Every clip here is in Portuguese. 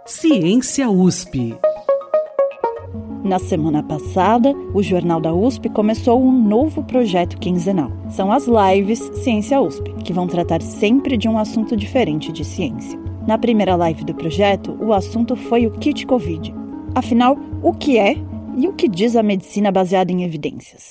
Ciência USP. Na semana passada, o Jornal da USP começou um novo projeto quinzenal. São as lives Ciência USP, que vão tratar sempre de um assunto diferente de ciência. Na primeira live do projeto, o assunto foi o kit Covid. Afinal, o que é e o que diz a medicina baseada em evidências?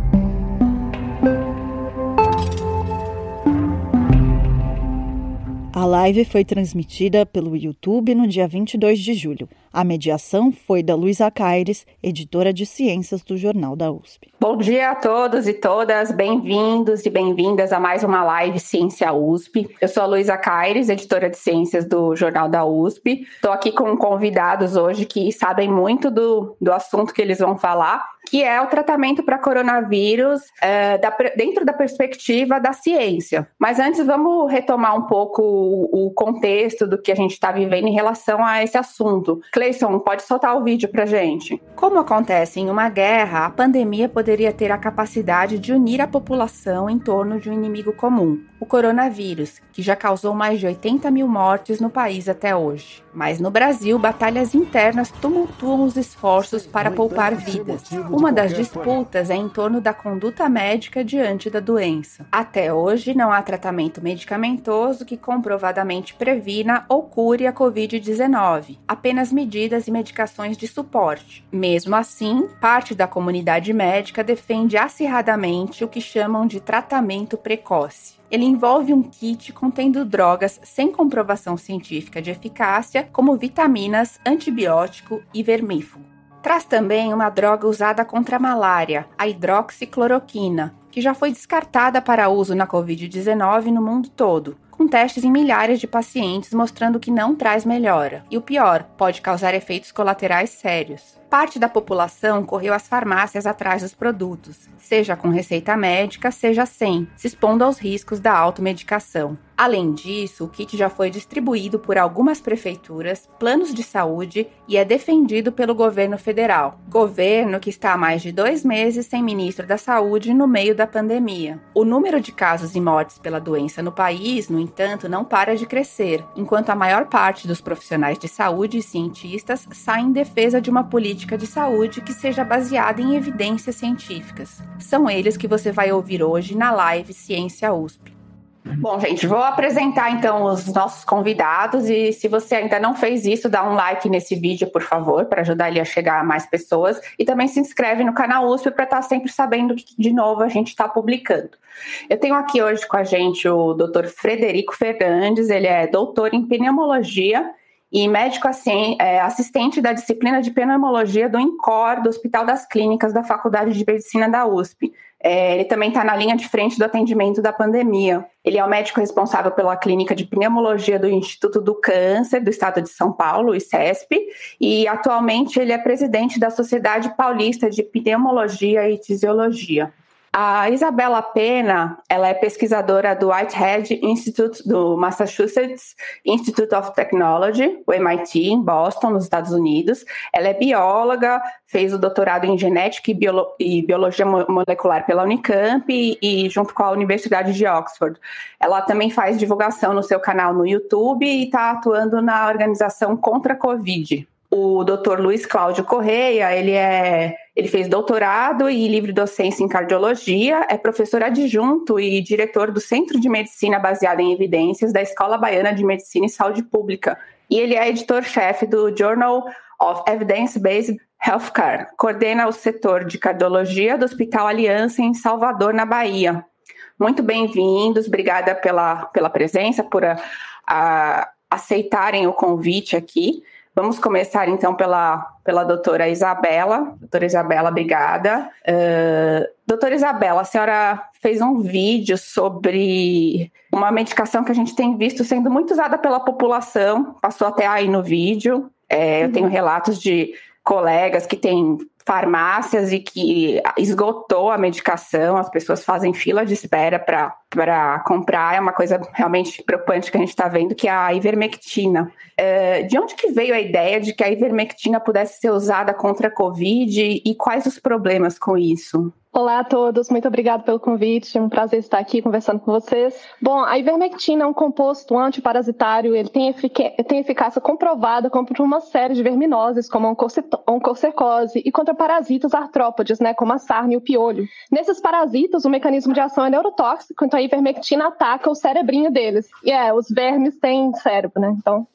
A live foi transmitida pelo YouTube no dia 22 de julho. A mediação foi da Luísa Caires, editora de Ciências do Jornal da USP. Bom dia a todos e todas, bem-vindos e bem-vindas a mais uma live Ciência USP. Eu sou a Luísa Caires, editora de Ciências do Jornal da USP. Estou aqui com convidados hoje que sabem muito do assunto que eles vão falar, que é o tratamento para coronavírus dentro da perspectiva da ciência. Mas antes vamos retomar um pouco o contexto do que a gente está vivendo em relação a esse assunto. Cleison, pode soltar o vídeo para gente. Como acontece em uma guerra, a pandemia poderia ter a capacidade de unir a população em torno de um inimigo comum, o coronavírus, que já causou mais de 80 mil mortes no país até hoje. Mas no Brasil, batalhas internas tumultuam os esforços para poupar vidas. Uma das disputas é em torno da conduta médica diante da doença. Até hoje, não há tratamento medicamentoso que comprovadamente previna ou cure a Covid-19, apenas medidas e medicações de suporte. Mesmo assim, parte da comunidade médica defende acirradamente o que chamam de tratamento precoce. Ele envolve um kit contendo drogas sem comprovação científica de eficácia, como vitaminas, antibiótico e vermífugo. Traz também uma droga usada contra a malária, a hidroxicloroquina, que já foi descartada para uso na Covid-19 no mundo todo, com testes em milhares de pacientes mostrando que não traz melhora. E o pior, pode causar efeitos colaterais sérios. Parte da população correu às farmácias atrás dos produtos, seja com receita médica, seja sem, se expondo aos riscos da automedicação. Além disso, o kit já foi distribuído por algumas prefeituras, planos de saúde e é defendido pelo governo federal. Governo que está há mais de 2 meses sem ministro da Saúde no meio da pandemia. O número de casos e mortes pela doença no país, no entanto, não para de crescer, enquanto a maior parte dos profissionais de saúde e cientistas saem em defesa de uma política de saúde que seja baseada em evidências científicas. São eles que você vai ouvir hoje na live Ciência USP. Bom, gente, vou apresentar então os nossos convidados e se você ainda não fez isso, dá um like nesse vídeo, por favor, para ajudar ele a chegar a mais pessoas e também se inscreve no canal USP para estar sempre sabendo que de novo a gente está publicando. Eu tenho aqui hoje com a gente o Dr. Frederico Fernandes, ele é doutor em pneumologia e médico assistente da disciplina de pneumologia do INCOR, do Hospital das Clínicas da Faculdade de Medicina da USP. Ele também está na linha de frente do atendimento da pandemia. Ele é o médico responsável pela clínica de pneumologia do Instituto do Câncer do Estado de São Paulo, ICESP, e atualmente ele é presidente da Sociedade Paulista de Pneumologia e Tisiologia. A Isabela Pena, ela é pesquisadora do Whitehead Institute do Massachusetts Institute of Technology, o MIT, em Boston, nos Estados Unidos. Ela é bióloga, fez o doutorado em genética e biologia molecular pela Unicamp e junto com a Universidade de Oxford. Ela também faz divulgação no seu canal no YouTube e está atuando na organização contra a Covid. O Dr. Luiz Cláudio Correia, ele fez doutorado e livre docência em cardiologia, é professor adjunto e diretor do Centro de Medicina Baseada em Evidências da Escola Baiana de Medicina e Saúde Pública. E ele é editor-chefe do Journal of Evidence-Based Healthcare. Coordena o setor de cardiologia do Hospital Aliança em Salvador, na Bahia. Muito bem-vindos, obrigada pela presença, por aceitarem o convite aqui. Vamos começar, então, pela doutora Isabela. Doutora Isabela, obrigada. Doutora Isabela, a senhora fez um vídeo sobre uma medicação que a gente tem visto sendo muito usada pela população, passou até aí no vídeo. Eu tenho relatos de colegas que têm farmácias e que esgotou a medicação, as pessoas fazem fila de espera para comprar, é uma coisa realmente preocupante que a gente está vendo, que é a ivermectina. De onde que veio a ideia de que a ivermectina pudesse ser usada contra a Covid e quais os problemas com isso? Olá a todos, muito obrigada pelo convite, é um prazer estar aqui conversando com vocês. Bom, a ivermectina é um composto antiparasitário, ele tem eficácia comprovada contra uma série de verminoses, como a oncocercose, e contra parasitas artrópodes, né, como a sarna e o piolho. Nesses parasitas, o mecanismo de ação é neurotóxico, então a ivermectina ataca o cerebrinho deles. E os vermes têm cérebro, né, então...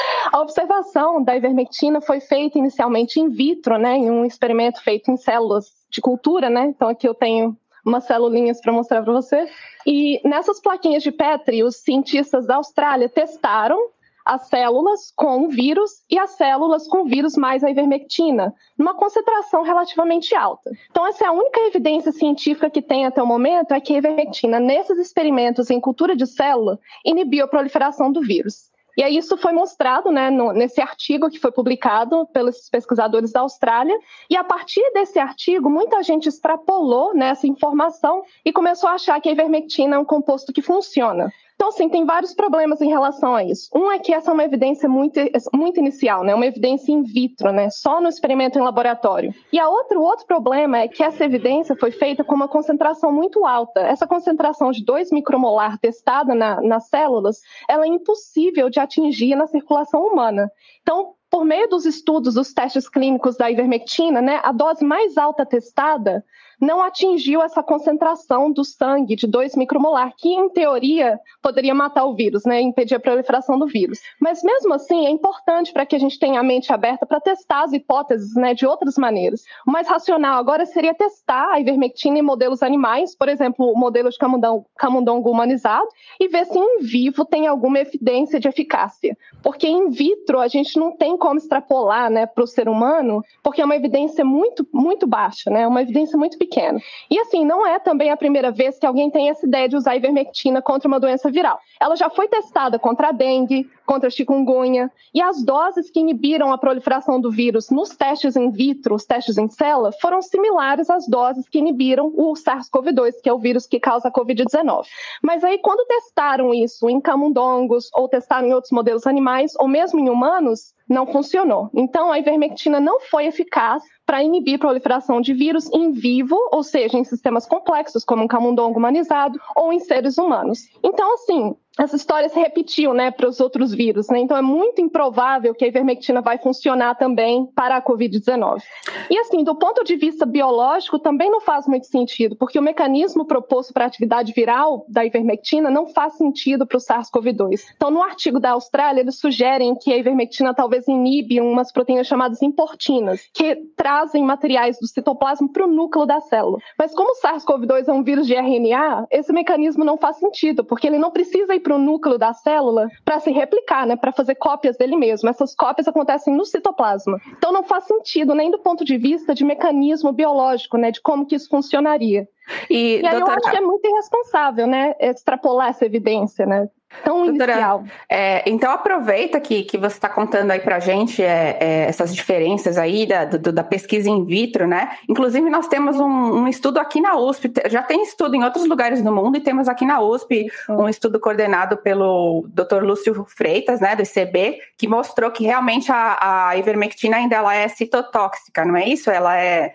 A observação da ivermectina foi feita inicialmente in vitro, né, em um experimento feito em células de cultura, né? Então aqui eu tenho umas celulinhas para mostrar para você. E nessas plaquinhas de Petri, os cientistas da Austrália testaram as células com o vírus e as células com o vírus mais a ivermectina, numa concentração relativamente alta. Então essa é a única evidência científica que tem até o momento, é que a ivermectina, nesses experimentos em cultura de célula, inibiu a proliferação do vírus. E aí isso foi mostrado, né, nesse artigo que foi publicado pelos pesquisadores da Austrália. E a partir desse artigo, muita gente extrapolou, né, essa informação e começou a achar que a ivermectina é um composto que funciona. Então, sim, tem vários problemas em relação a isso. Um é que essa é uma evidência muito inicial, né? Uma evidência in vitro, né? Só no experimento em laboratório. E o outro problema é que essa evidência foi feita com uma concentração muito alta. Essa concentração de 2 micromolar testada nas células, ela é impossível de atingir na circulação humana. Então, por meio dos estudos, dos testes clínicos da ivermectina, né, a dose mais alta testada não atingiu essa concentração do sangue de 2 micromolar, que em teoria poderia matar o vírus, né, impedir a proliferação do vírus. Mas mesmo assim é importante para que a gente tenha a mente aberta para testar as hipóteses, né, de outras maneiras. O mais racional agora seria testar a ivermectina em modelos animais, por exemplo, o modelo de camundongo humanizado, e ver se em vivo tem alguma evidência de eficácia. Porque in vitro a gente não tem como extrapolar, né, para o ser humano, porque é uma evidência muito, muito baixa, né, uma evidência muito pequena. E assim, não é também a primeira vez que alguém tem essa ideia de usar a ivermectina contra uma doença viral. Ela já foi testada contra a dengue, contra a chikungunya, e as doses que inibiram a proliferação do vírus nos testes in vitro, os testes em célula, foram similares às doses que inibiram o SARS-CoV-2, que é o vírus que causa a Covid-19. Mas aí, quando testaram isso em camundongos, ou testaram em outros modelos animais, ou mesmo em humanos, não funcionou. Então, a ivermectina não foi eficaz para inibir a proliferação de vírus em vivo, ou seja, em sistemas complexos, como um camundongo humanizado, ou em seres humanos. Então, assim, essa história se repetiu, né, para os outros vírus, né? Então é muito improvável que a ivermectina vai funcionar também para a Covid-19. E assim, do ponto de vista biológico, também não faz muito sentido, porque o mecanismo proposto para a atividade viral da ivermectina não faz sentido para o SARS-CoV-2. Então, no artigo da Austrália, eles sugerem que a ivermectina talvez inibe umas proteínas chamadas importinas, que trazem materiais do citoplasma para o núcleo da célula. Mas como o SARS-CoV-2 é um vírus de RNA, esse mecanismo não faz sentido, porque ele não precisa ir para o núcleo da célula para se replicar, né, para fazer cópias dele mesmo. Essas cópias acontecem no citoplasma. Então não faz sentido nem do ponto de vista de mecanismo biológico, né, de como que isso funcionaria. E aí doutora, eu acho que é muito irresponsável, né, extrapolar essa evidência, né, tão inicial. Então aproveita que você está contando aí pra gente essas diferenças aí da pesquisa in vitro, né? Inclusive nós temos um estudo aqui na USP, já tem estudo em outros lugares do mundo e temos aqui na USP um estudo coordenado pelo Dr. Lúcio Freitas, né, do ICB, que mostrou que realmente a ivermectina ainda ela é citotóxica, não é isso? Ela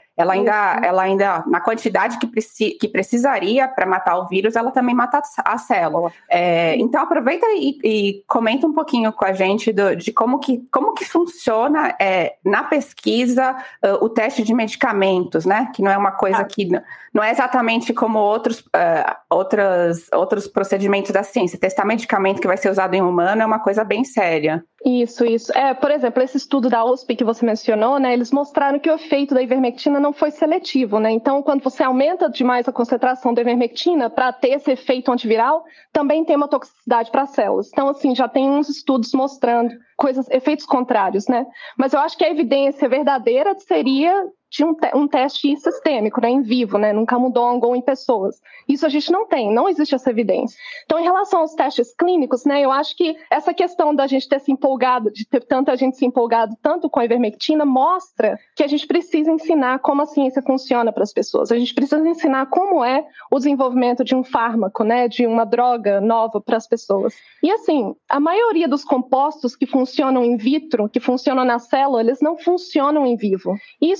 ainda na quantidade que precisaria para matar o vírus, ela também mata a célula. Então aproveita e comenta um pouquinho com a gente de como que funciona na pesquisa o teste de medicamentos, né? Que não é uma coisa que não é exatamente como outros procedimentos da ciência. Testar medicamento que vai ser usado em humano é uma coisa bem séria. Isso. Por exemplo, esse estudo da USP que você mencionou, né, eles mostraram que o efeito da ivermectina não foi seletivo, né? Então, quando você aumenta demais a concentração da ivermectina para ter esse efeito antiviral, também tem uma toxicidade para as células. Então, assim, já tem uns estudos mostrando efeitos contrários, né? Mas eu acho que a evidência verdadeira seria de um teste sistêmico, né, em vivo, né, num camundongo ou em pessoas. Isso a gente não existe essa evidência. Então, em relação aos testes clínicos, né, eu acho que essa questão da gente ter se empolgado, de ter tanta gente se empolgado tanto com a ivermectina, mostra que a gente precisa ensinar como a ciência funciona para as pessoas. A gente precisa ensinar como é o desenvolvimento de um fármaco, né, de uma droga nova para as pessoas. E assim, a maioria dos compostos que funcionam in vitro, que funcionam na célula, eles não funcionam em vivo. Isso porque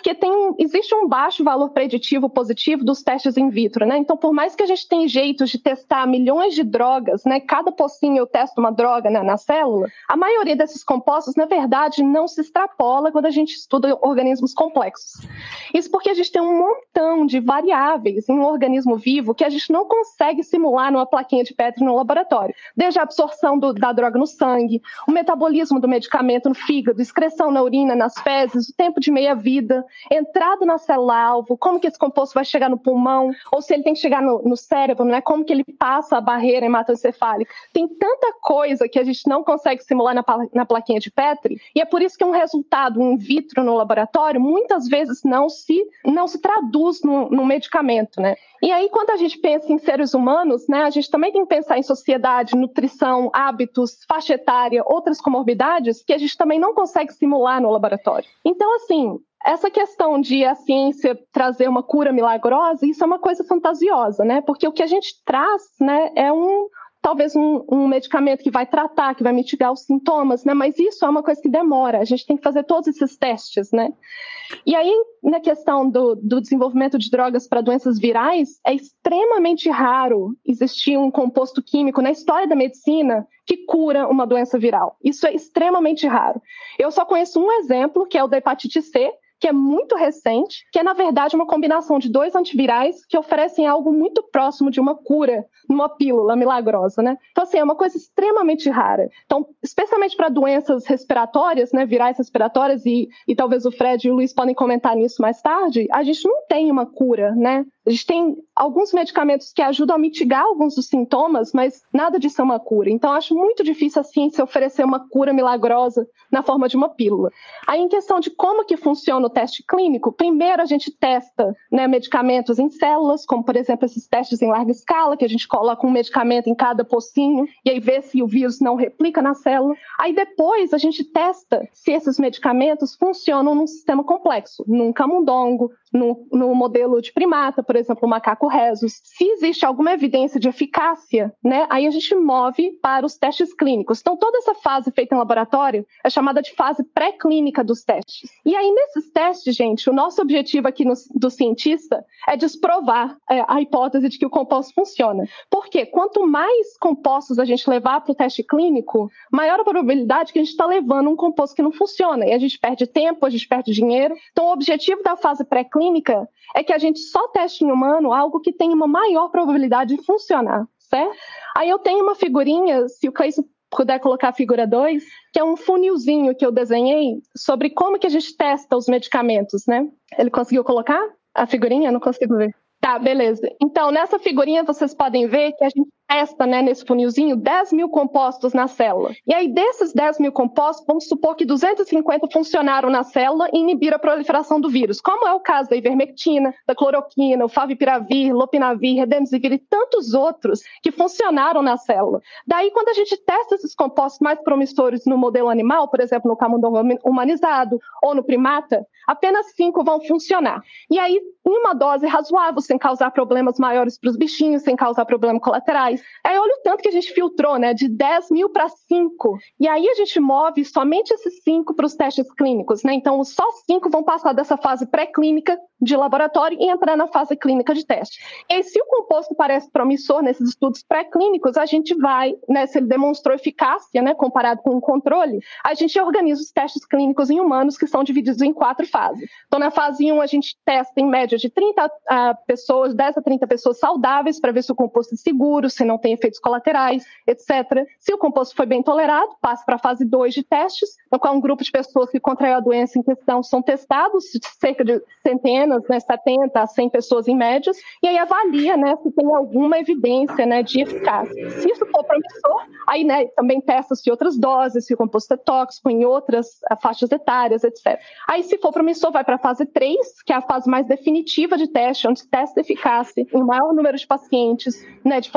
porque existe um baixo valor preditivo positivo dos testes in vitro, né? Então, por mais que a gente tenha jeitos de testar milhões de drogas, né? Cada pocinho eu testo uma droga, né, na célula, a maioria desses compostos, na verdade, não se extrapola quando a gente estuda organismos complexos. Isso porque a gente tem um montão de variáveis em um organismo vivo que a gente não consegue simular numa plaquinha de Petri no laboratório. Desde a absorção da droga no sangue, o metabolismo do medicamento no fígado, excreção na urina, nas fezes, o tempo de meia-vida, entrada na célula-alvo, como que esse composto vai chegar no pulmão, ou se ele tem que chegar no cérebro, né? Como que ele passa a barreira hematoencefálica. Tem tanta coisa que a gente não consegue simular na plaquinha de Petri, e é por isso que um resultado in vitro no laboratório muitas vezes não se traduz num medicamento, né? E aí, quando a gente pensa em seres humanos, né, a gente também tem que pensar em sociedade, nutrição, hábitos, faixa etária, outras comorbidades que a gente também não consegue simular no laboratório. Então, assim, essa questão de a ciência trazer uma cura milagrosa, isso é uma coisa fantasiosa, né? Porque o que a gente traz, né, é talvez um medicamento que vai tratar, que vai mitigar os sintomas, né? Mas isso é uma coisa que demora, a gente tem que fazer todos esses testes, né? E aí, na questão do desenvolvimento de drogas para doenças virais, é extremamente raro existir um composto químico na história da medicina que cura uma doença viral. Isso é extremamente raro. Eu só conheço um exemplo, que é o da hepatite C, que é muito recente, que é, na verdade, uma combinação de 2 antivirais que oferecem algo muito próximo de uma cura, numa pílula milagrosa, né? Então, assim, é uma coisa extremamente rara. Então, especialmente para doenças respiratórias, né, virais respiratórias, e talvez o Fred e o Luiz podem comentar nisso mais tarde, a gente não tem uma cura, né? A gente tem alguns medicamentos que ajudam a mitigar alguns dos sintomas, mas nada disso é uma cura. Então, acho muito difícil a ciência oferecer uma cura milagrosa na forma de uma pílula. Aí, em questão de como que funciona o teste clínico, primeiro a gente testa, né, medicamentos em células, como, por exemplo, esses testes em larga escala, que a gente coloca um medicamento em cada pocinho e aí vê se o vírus não replica na célula. Aí, depois, a gente testa se esses medicamentos funcionam num sistema complexo, num camundongo, no modelo de primata, por exemplo, o macaco rhesus. Se existe alguma evidência de eficácia, né, aí a gente move para os testes clínicos. Então, toda essa fase feita em laboratório é chamada de fase pré-clínica dos testes. E aí, nesses testes, gente, o nosso objetivo aqui do cientista é desprovar a hipótese de que o composto funciona. Porque quanto mais compostos a gente levar para o teste clínico, maior a probabilidade que a gente está levando um composto que não funciona. E a gente perde tempo, a gente perde dinheiro. Então, o objetivo da fase pré-clínica é que a gente só teste em humano algo que tem uma maior probabilidade de funcionar, certo? Aí eu tenho uma figurinha, se o Cleison puder colocar a figura 2, que é um funilzinho que eu desenhei sobre como que a gente testa os medicamentos, né? Ele conseguiu colocar a figurinha? Eu não consigo ver. Tá, beleza. Então, nessa figurinha vocês podem ver que a gente testa, né, nesse funilzinho, 10 mil compostos na célula. E aí, desses 10 mil compostos, vamos supor que 250 funcionaram na célula e inibiram a proliferação do vírus, como é o caso da ivermectina, da cloroquina, o favipiravir, lopinavir, redemsivir e tantos outros que funcionaram na célula. Daí, quando a gente testa esses compostos mais promissores no modelo animal, por exemplo, no camundongo humanizado ou no primata, apenas 5 vão funcionar. E aí, em uma dose razoável, sem causar problemas maiores para os bichinhos, sem causar problemas colaterais. Aí olha o tanto que a gente filtrou, né? De 10 mil para 5. E aí a gente move somente esses 5 para os testes clínicos, né? Então, só 5 vão passar dessa fase pré-clínica de laboratório e entrar na fase clínica de teste. E aí, se o composto parece promissor nesses estudos pré-clínicos, a gente vai, né? Se ele demonstrou eficácia, né? Comparado com o controle, a gente organiza os testes clínicos em humanos, que são divididos em 4 fases. Então, na fase 1, a gente testa em média de 30 pessoas, 10 a 30 pessoas saudáveis, para ver se o composto é seguro, se não tem efeitos colaterais, etc. Se o composto foi bem tolerado, passa para a fase 2 de testes, no qual um grupo de pessoas que contraiu a doença em questão são testados, cerca de centenas, né, 70 a 100 pessoas em médias, e aí avalia, né, se tem alguma evidência, né, de eficácia. Se isso for promissor, aí, né, também testa-se outras doses, se o composto é tóxico em outras faixas etárias, etc. Aí, se for promissor, vai para a fase 3, que é a fase mais definitiva de teste, onde se testa a eficácia em maior número de pacientes, né, de forma randomizada,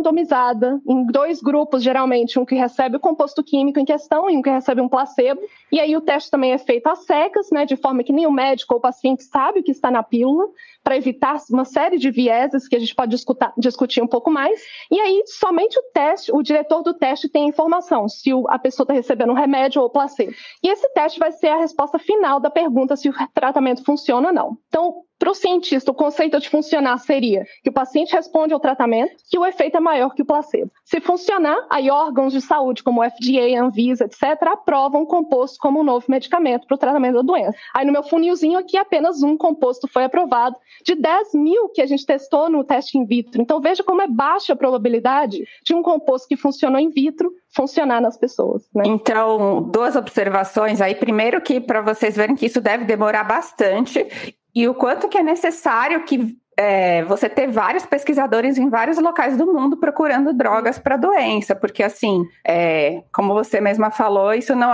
randomizada em 2 grupos, geralmente, um que recebe o composto químico em questão e um que recebe um placebo. E aí o teste também é feito às cegas, né, de forma que nem o médico ou o paciente sabe o que está na pílula, para evitar uma série de vieses que a gente pode discutir um pouco mais. E aí, somente o diretor do teste tem a informação se a pessoa está recebendo um remédio ou placebo. E esse teste vai ser a resposta final da pergunta se o tratamento funciona ou não. Então, para o cientista, o conceito de funcionar seria que o paciente responde ao tratamento e o efeito é maior que o placebo. Se funcionar, aí órgãos de saúde como o FDA, Anvisa, etc., aprovam o composto como um novo medicamento para o tratamento da doença. Aí no meu funilzinho aqui, apenas um composto foi aprovado de 10 mil que a gente testou no teste in vitro. Então veja como é baixa a probabilidade de um composto que funcionou in vitro funcionar nas pessoas, né? Então, 2 observações aí. Primeiro que para vocês verem que isso deve demorar bastante e o quanto que é necessário que você ter vários pesquisadores em vários locais do mundo procurando drogas para a doença, porque assim, como você mesma falou, isso não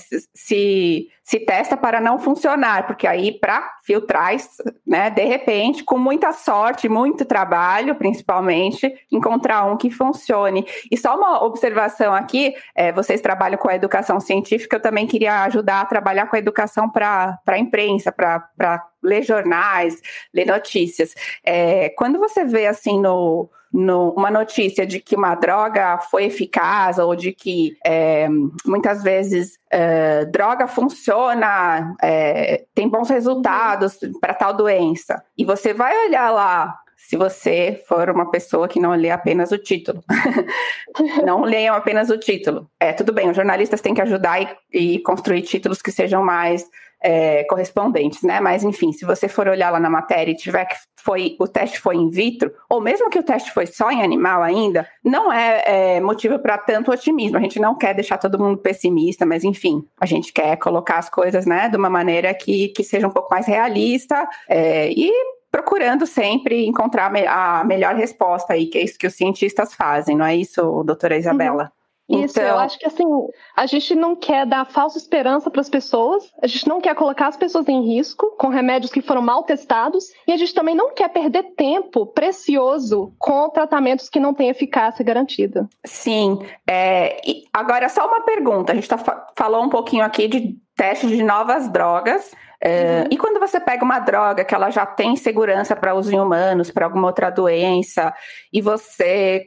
se testa para não funcionar, porque aí para filtrar, né, de repente, com muita sorte, muito trabalho, principalmente, encontrar um que funcione. E só uma observação aqui, vocês trabalham com a educação científica, eu também queria ajudar a trabalhar com a educação para a imprensa, para ler jornais, ler notícias. Quando você vê assim uma notícia de que uma droga foi eficaz ou de que muitas vezes droga funciona, tem bons resultados para tal doença, e você vai olhar lá, se você for uma pessoa que não lê apenas o título, não leiam apenas o título. Tudo bem, os jornalistas têm que ajudar e construir títulos que sejam mais correspondentes, né? Mas enfim, se você for olhar lá na matéria e tiver que o teste foi in vitro, ou mesmo que o teste foi só em animal ainda, não é motivo para tanto otimismo. A gente não quer deixar todo mundo pessimista, mas enfim, a gente quer colocar as coisas, né, de uma maneira que seja um pouco mais realista e procurando sempre encontrar a melhor resposta aí, que é isso que os cientistas fazem, não é isso, doutora Isabela? Isso, eu acho que assim, a gente não quer dar falsa esperança para as pessoas, a gente não quer colocar as pessoas em risco com remédios que foram mal testados, e a gente também não quer perder tempo precioso com tratamentos que não têm eficácia garantida. Sim, agora só uma pergunta, a gente falou um pouquinho aqui de teste de novas drogas. E quando você pega uma droga que ela já tem segurança para uso em humanos, para alguma outra doença, e você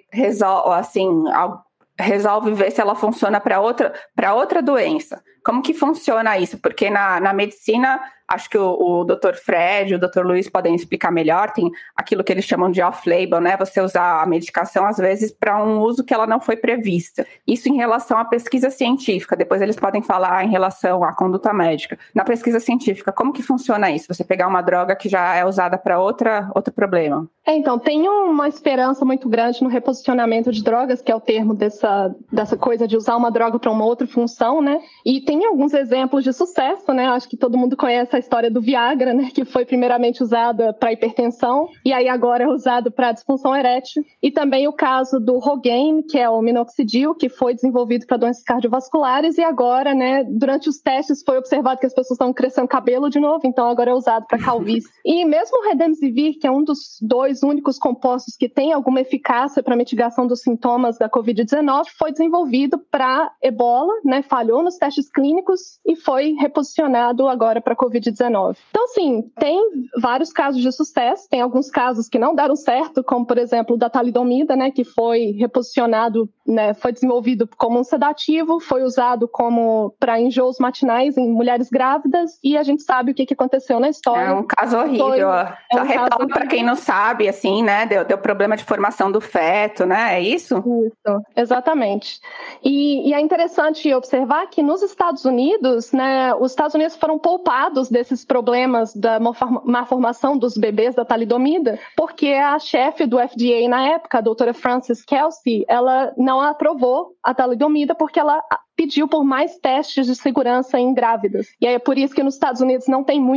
resolve ver se ela funciona para outra doença. Como que funciona isso? Porque na medicina, acho que o Dr. Fred e o Dr. Luiz podem explicar melhor, tem aquilo que eles chamam de off-label, né? Você usar a medicação, às vezes, para um uso que ela não foi prevista. Isso em relação à pesquisa científica, depois eles podem falar em relação à conduta médica. Na pesquisa científica, como que funciona isso? Você pegar uma droga que já é usada para outro problema? Então, tem uma esperança muito grande no reposicionamento de drogas, que é o termo dessa coisa de usar uma droga para uma outra função, né? E tem alguns exemplos de sucesso, né? Acho que todo mundo conhece a história do Viagra, né? Que foi primeiramente usada para hipertensão e aí agora é usado para disfunção erétil. E também o caso do Rogaine, que é o minoxidil, que foi desenvolvido para doenças cardiovasculares e agora, né? Durante os testes foi observado que as pessoas estão crescendo cabelo de novo, então agora é usado para calvície. E mesmo o Remdesivir, que é um dos 2 únicos compostos que tem alguma eficácia para mitigação dos sintomas da Covid-19, foi desenvolvido para ebola, né? Falhou nos testes clínicos e foi reposicionado agora para a Covid-19. Então, assim, tem vários casos de sucesso, tem alguns casos que não deram certo, como, por exemplo, o da talidomida, né, que foi reposicionado, né, foi desenvolvido como um sedativo, foi usado como para enjoos matinais em mulheres grávidas e a gente sabe o que aconteceu na história. É um caso horrível. Só retoma para quem não sabe, assim, né, deu problema de formação do feto, né, é isso? Isso, exatamente. E é interessante observar que nos Estados Unidos, né, os Estados Unidos foram poupados desses problemas da má formação dos bebês da talidomida, porque a chefe do FDA na época, a doutora Frances Kelsey, ela não aprovou a talidomida porque ela pediu por mais testes de segurança em grávidas. E aí é por isso que nos Estados Unidos não tem muitos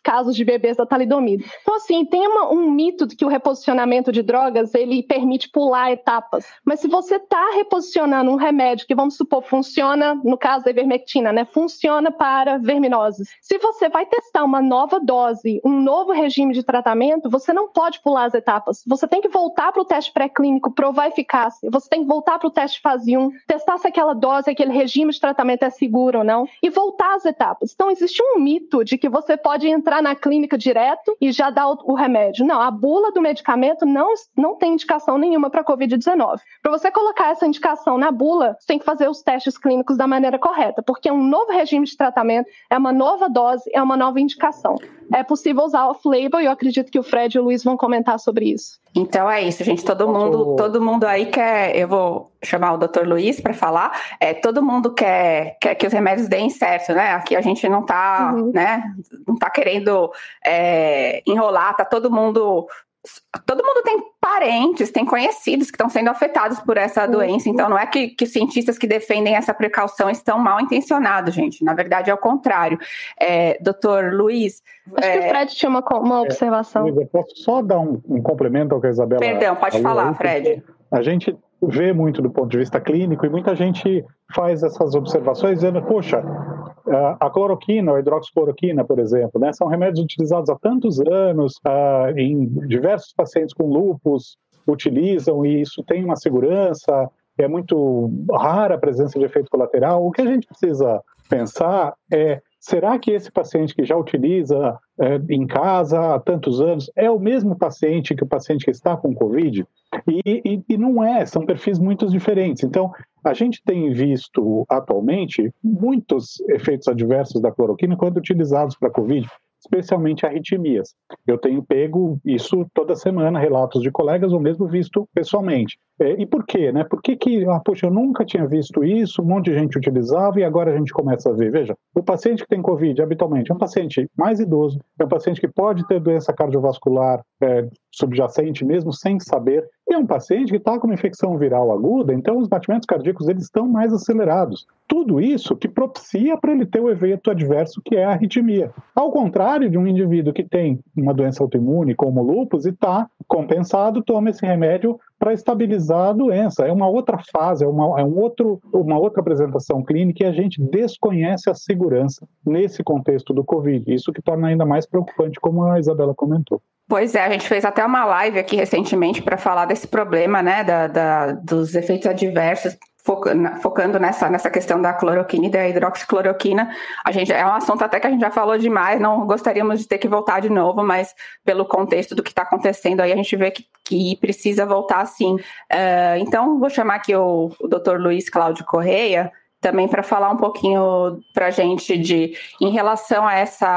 casos de bebês da talidomida. Então, assim, tem um mito de que o reposicionamento de drogas, ele permite pular etapas. Mas se você está reposicionando um remédio que, vamos supor, funciona, no caso da ivermectina, né, funciona para verminoses. Se você vai testar uma nova dose, um novo regime de tratamento, você não pode pular as etapas. Você tem que voltar para o teste pré-clínico, provar a eficácia. Você tem que voltar para o teste fase 1, testar se aquela dose, aquele regime de tratamento é seguro ou não, e voltar às etapas. Então, existe um mito de que você pode entrar na clínica direto e já dar o remédio. Não, a bula do medicamento não tem indicação nenhuma para Covid-19. Para você colocar essa indicação na bula, você tem que fazer os testes clínicos da maneira correta, porque é um novo regime de tratamento, é uma nova dose, é uma nova indicação. É possível usar off-label e eu acredito que o Fred e o Luiz vão comentar sobre isso. Então é isso, gente. Todo mundo aí quer. Eu vou chamar o Dr. Luiz para falar. Todo mundo quer que os remédios deem certo, né? Aqui a gente não tá, né? Não tá querendo enrolar. Tá todo mundo tem parentes, tem conhecidos que estão sendo afetados por essa doença. Então, não é que os cientistas que defendem essa precaução estão mal intencionados, gente. Na verdade, é o contrário. Doutor Luiz... Acho que o Fred tinha uma observação. Eu posso só dar um complemento ao que a Isabela... Perdão, pode falar, Fred. A gente vê muito do ponto de vista clínico e muita gente faz essas observações dizendo, poxa, a cloroquina, a hidroxicloroquina, por exemplo, né, são remédios utilizados há tantos anos, em diversos pacientes com lúpus utilizam e isso tem uma segurança, é muito rara a presença de efeito colateral. O que a gente precisa pensar é, será que esse paciente que já utiliza em casa há tantos anos é o mesmo paciente que o paciente que está com Covid? E não é, são perfis muito diferentes. Então, a gente tem visto atualmente muitos efeitos adversos da cloroquina quando utilizados para Covid, especialmente arritmias. Eu tenho pego isso toda semana, relatos de colegas, ou mesmo visto pessoalmente. E por quê? Né? Por que poxa, eu nunca tinha visto isso, um monte de gente utilizava e agora a gente começa a ver? Veja, o paciente que tem Covid, habitualmente, é um paciente mais idoso, é um paciente que pode ter doença cardiovascular subjacente mesmo sem saber, e é um paciente que está com uma infecção viral aguda, então os batimentos cardíacos eles estão mais acelerados. Tudo isso que propicia para ele ter o evento adverso que é a arritmia. Ao contrário de um indivíduo que tem uma doença autoimune como o lúpus e está compensado, toma esse remédio para estabilizar a doença. É uma outra fase, uma outra apresentação clínica e a gente desconhece a segurança nesse contexto do Covid. Isso que torna ainda mais preocupante, como a Isabela comentou. Pois é, a gente fez até uma live aqui recentemente para falar desse problema, né, dos efeitos adversos, focando nessa questão da cloroquina e da hidroxicloroquina. É um assunto até que a gente já falou demais, não gostaríamos de ter que voltar de novo, mas pelo contexto do que está acontecendo aí a gente vê que precisa voltar sim. Então vou chamar aqui o Dr. Luiz Cláudio Correia, também para falar um pouquinho para a gente em relação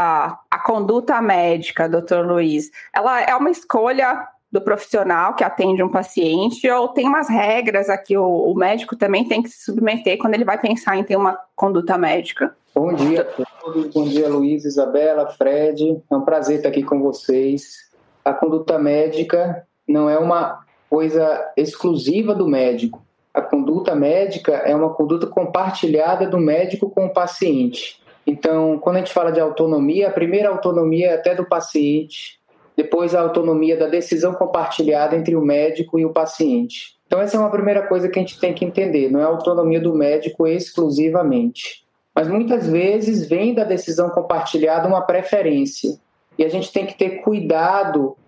a conduta médica, doutor Luiz. Ela é uma escolha do profissional que atende um paciente ou tem umas regras aqui, o médico também tem que se submeter quando ele vai pensar em ter uma conduta médica? Bom dia a todos, bom dia Luiz, Isabela, Fred, é um prazer estar aqui com vocês. A conduta médica não é uma coisa exclusiva do médico. A conduta médica é uma conduta compartilhada do médico com o paciente. Então, quando a gente fala de autonomia, a primeira autonomia é até do paciente, depois a autonomia da decisão compartilhada entre o médico e o paciente. Então, essa é uma primeira coisa que a gente tem que entender, não é a autonomia do médico exclusivamente. Mas muitas vezes vem da decisão compartilhada uma preferência. E a gente tem que ter cuidado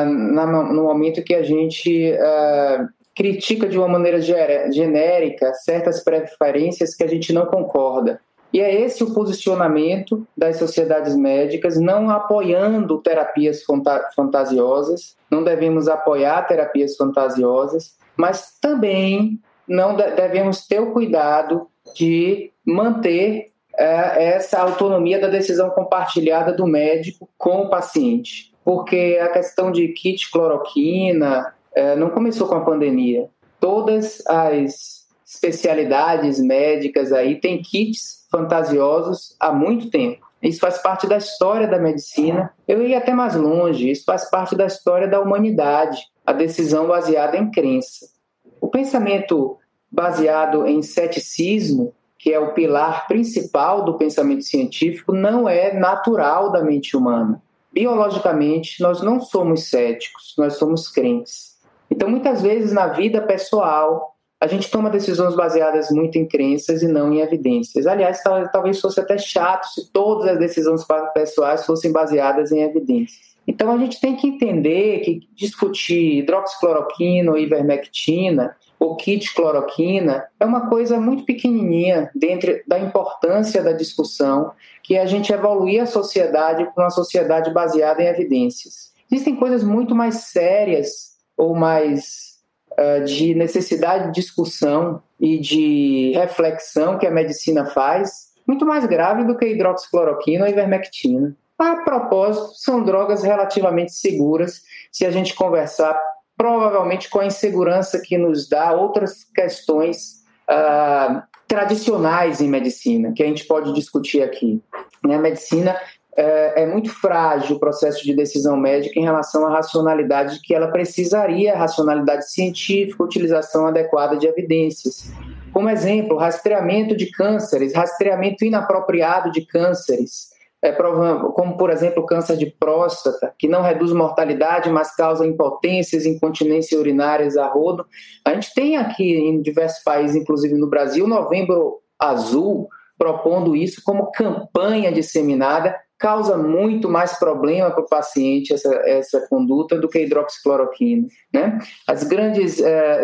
no momento que a gente critica de uma maneira genérica certas preferências que a gente não concorda. E é esse o posicionamento das sociedades médicas, não apoiando terapias fantasiosas, não devemos apoiar terapias fantasiosas, mas também não devemos ter o cuidado de manter essa autonomia da decisão compartilhada do médico com o paciente. Porque a questão de kit cloroquina não começou com a pandemia. Todas as especialidades médicas aí têm kits fantasiosos há muito tempo. Isso faz parte da história da medicina. Eu ia até mais longe, isso faz parte da história da humanidade, a decisão baseada em crença. O pensamento baseado em ceticismo, que é o pilar principal do pensamento científico, não é natural da mente humana. biologicamente, nós não somos céticos, nós somos crentes. Então, muitas vezes, na vida pessoal, a gente toma decisões baseadas muito em crenças e não em evidências. Aliás, talvez fosse até chato se todas as decisões pessoais fossem baseadas em evidências. Então, a gente tem que entender que discutir hidroxicloroquina ou ivermectina ou kit cloroquina é uma coisa muito pequenininha dentro da importância da discussão, que é a gente evoluir a sociedade para uma sociedade baseada em evidências. Existem coisas muito mais sérias ou mais de necessidade de discussão e de reflexão que a medicina faz, muito mais grave do que a hidroxicloroquina ou ivermectina. A propósito, são drogas relativamente seguras se a gente conversar provavelmente com a insegurança que nos dá outras questões tradicionais em medicina, que a gente pode discutir aqui. A medicina é muito frágil o processo de decisão médica em relação à racionalidade que ela precisaria, racionalidade científica, utilização adequada de evidências. Como exemplo, rastreamento de cânceres, rastreamento inapropriado de cânceres, como, por exemplo, o câncer de próstata, que não reduz mortalidade, mas causa impotências, incontinência urinárias a rodo. A gente tem aqui em diversos países, inclusive no Brasil, Novembro Azul, propondo isso como campanha disseminada, causa muito mais problema para o paciente essa conduta do que a hidroxicloroquina, né? As grandes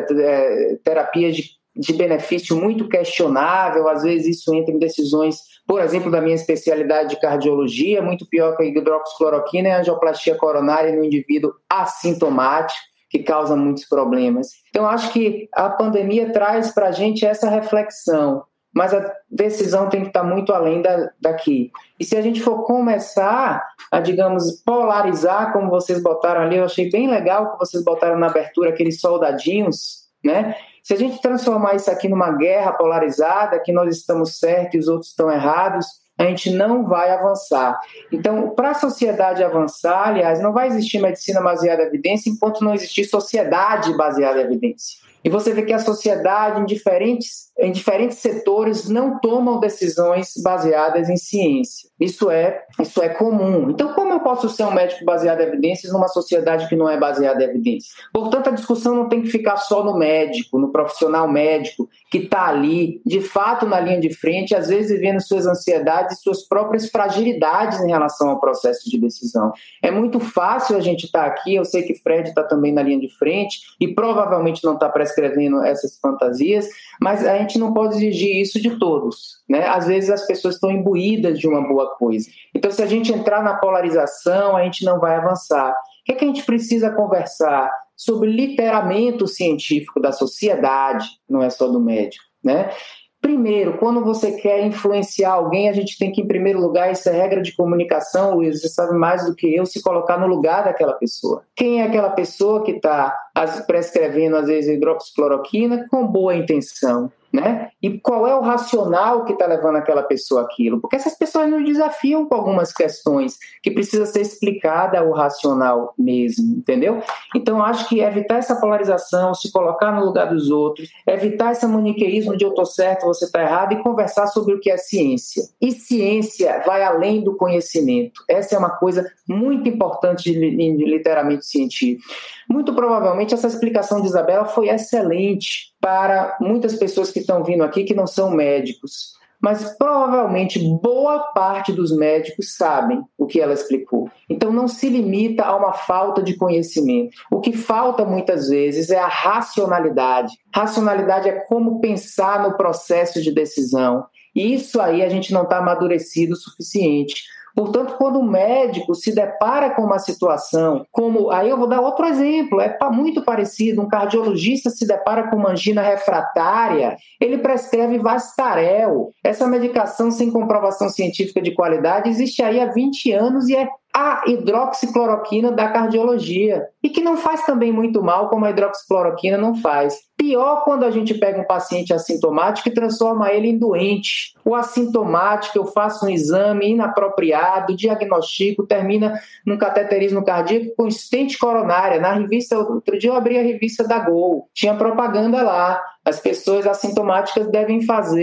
terapias de benefício muito questionável, às vezes isso entra em decisões, por exemplo, da minha especialidade de cardiologia, muito pior que a hidroxicloroquina, é a angioplastia coronária no indivíduo assintomático, que causa muitos problemas. Então, acho que a pandemia traz para a gente essa reflexão, mas a decisão tem que estar muito além daqui. E se a gente for começar a, digamos, polarizar, como vocês botaram ali, eu achei bem legal que vocês botaram na abertura aqueles soldadinhos, né? Se a gente transformar isso aqui numa guerra polarizada, que nós estamos certos e os outros estão errados, a gente não vai avançar. Então, para a sociedade avançar, aliás, não vai existir medicina baseada em evidência enquanto não existir sociedade baseada em evidência. E você vê que a sociedade, em diferentes setores, não tomam decisões baseadas em ciência. Isso é comum. Então, como eu posso ser um médico baseado em evidências numa sociedade que não é baseada em evidências? Portanto, a discussão não tem que ficar só no médico, no profissional médico, que está ali, de fato, na linha de frente, às vezes vivendo suas ansiedades e suas próprias fragilidades em relação ao processo de decisão. É muito fácil a gente estar aqui, eu sei que Fred está também na linha de frente e provavelmente não está prescrevendo essas fantasias, mas a gente não pode exigir isso de todos, né? Às vezes as pessoas estão imbuídas de uma boa coisa. Então, se a gente entrar na polarização, a gente não vai avançar. O que é que a gente precisa conversar? Sobre literamento científico da sociedade, não é só do médico, né? Primeiro, quando você quer influenciar alguém, a gente tem que, em primeiro lugar, isso é regra de comunicação, Luiz, você sabe mais do que eu, se colocar no lugar daquela pessoa. Quem é aquela pessoa que está prescrevendo, às vezes, hidroxicloroquina com boa intenção, né? E qual é o racional que está levando aquela pessoa àquilo? Porque essas pessoas nos desafiam com algumas questões que precisa ser explicada o racional mesmo, entendeu? Então, acho que evitar essa polarização, se colocar no lugar dos outros, evitar esse maniqueísmo de eu estou certo, você está errado, e conversar sobre o que é ciência. E ciência vai além do conhecimento. Essa é uma coisa muito importante de literamento científico. Muito provavelmente essa explicação de Isabela foi excelente para muitas pessoas que estão vindo aqui que não são médicos, mas provavelmente boa parte dos médicos sabem o que ela explicou. Então não se limita a uma falta de conhecimento. O que falta muitas vezes é a racionalidade. Racionalidade é como pensar no processo de decisão. E isso aí a gente não está amadurecido o suficiente. Portanto, quando o médico se depara com uma situação, como, aí eu vou dar outro exemplo, é muito parecido, um cardiologista se depara com uma angina refratária, ele prescreve Vastarel. Essa medicação sem comprovação científica de qualidade existe aí há 20 anos e é a hidroxicloroquina da cardiologia, e que não faz também muito mal como a hidroxicloroquina não faz. Pior quando a gente pega um paciente assintomático e transforma ele em doente. O assintomático, eu faço um exame inapropriado, diagnostico, termina num cateterismo cardíaco com stent coronária. Na revista, outro dia eu abri a revista da Gol, tinha propaganda lá. As pessoas assintomáticas devem fazer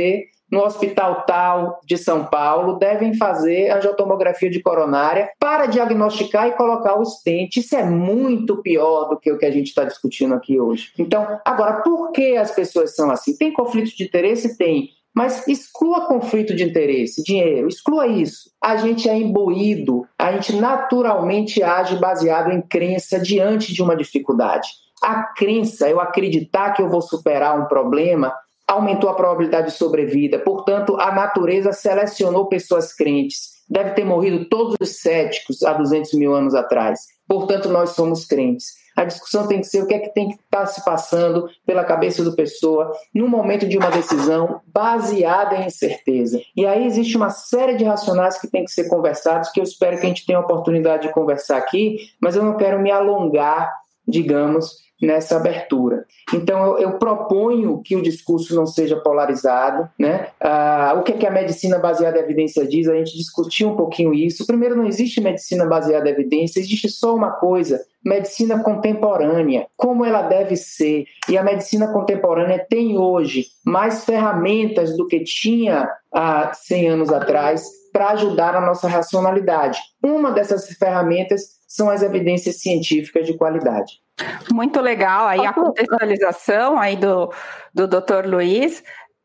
no hospital tal de São Paulo devem fazer angiotomografia de coronária para diagnosticar e colocar o stent. Isso é muito pior do que o que a gente está discutindo aqui hoje. Então, agora, por que as pessoas são assim? Tem conflito de interesse? Tem. Mas exclua conflito de interesse, dinheiro, exclua isso. A gente é imbuído, a gente naturalmente age baseado em crença diante de uma dificuldade. A crença, eu acreditar que eu vou superar um problema, aumentou a probabilidade de sobrevida. Portanto, a natureza selecionou pessoas crentes. Deve ter morrido todos os céticos há 200 mil anos atrás. Portanto, nós somos crentes. A discussão tem que ser o que é que tem que estar se passando pela cabeça do pessoa no momento de uma decisão baseada em incerteza. E aí existe uma série de racionais que tem que ser conversados, que eu espero que a gente tenha a oportunidade de conversar aqui, mas eu não quero me alongar, digamos, nessa abertura. Então, eu proponho que o discurso não seja polarizado, né? O que é que a medicina baseada em evidência diz? A gente discutiu um pouquinho isso. Primeiro, não existe medicina baseada em evidência, existe só uma coisa, medicina contemporânea, como ela deve ser. E a medicina contemporânea tem hoje mais ferramentas do que tinha há 100 anos atrás para ajudar na nossa racionalidade. Uma dessas ferramentas são as evidências científicas de qualidade. Muito legal aí a contextualização aí do Dr. Luiz.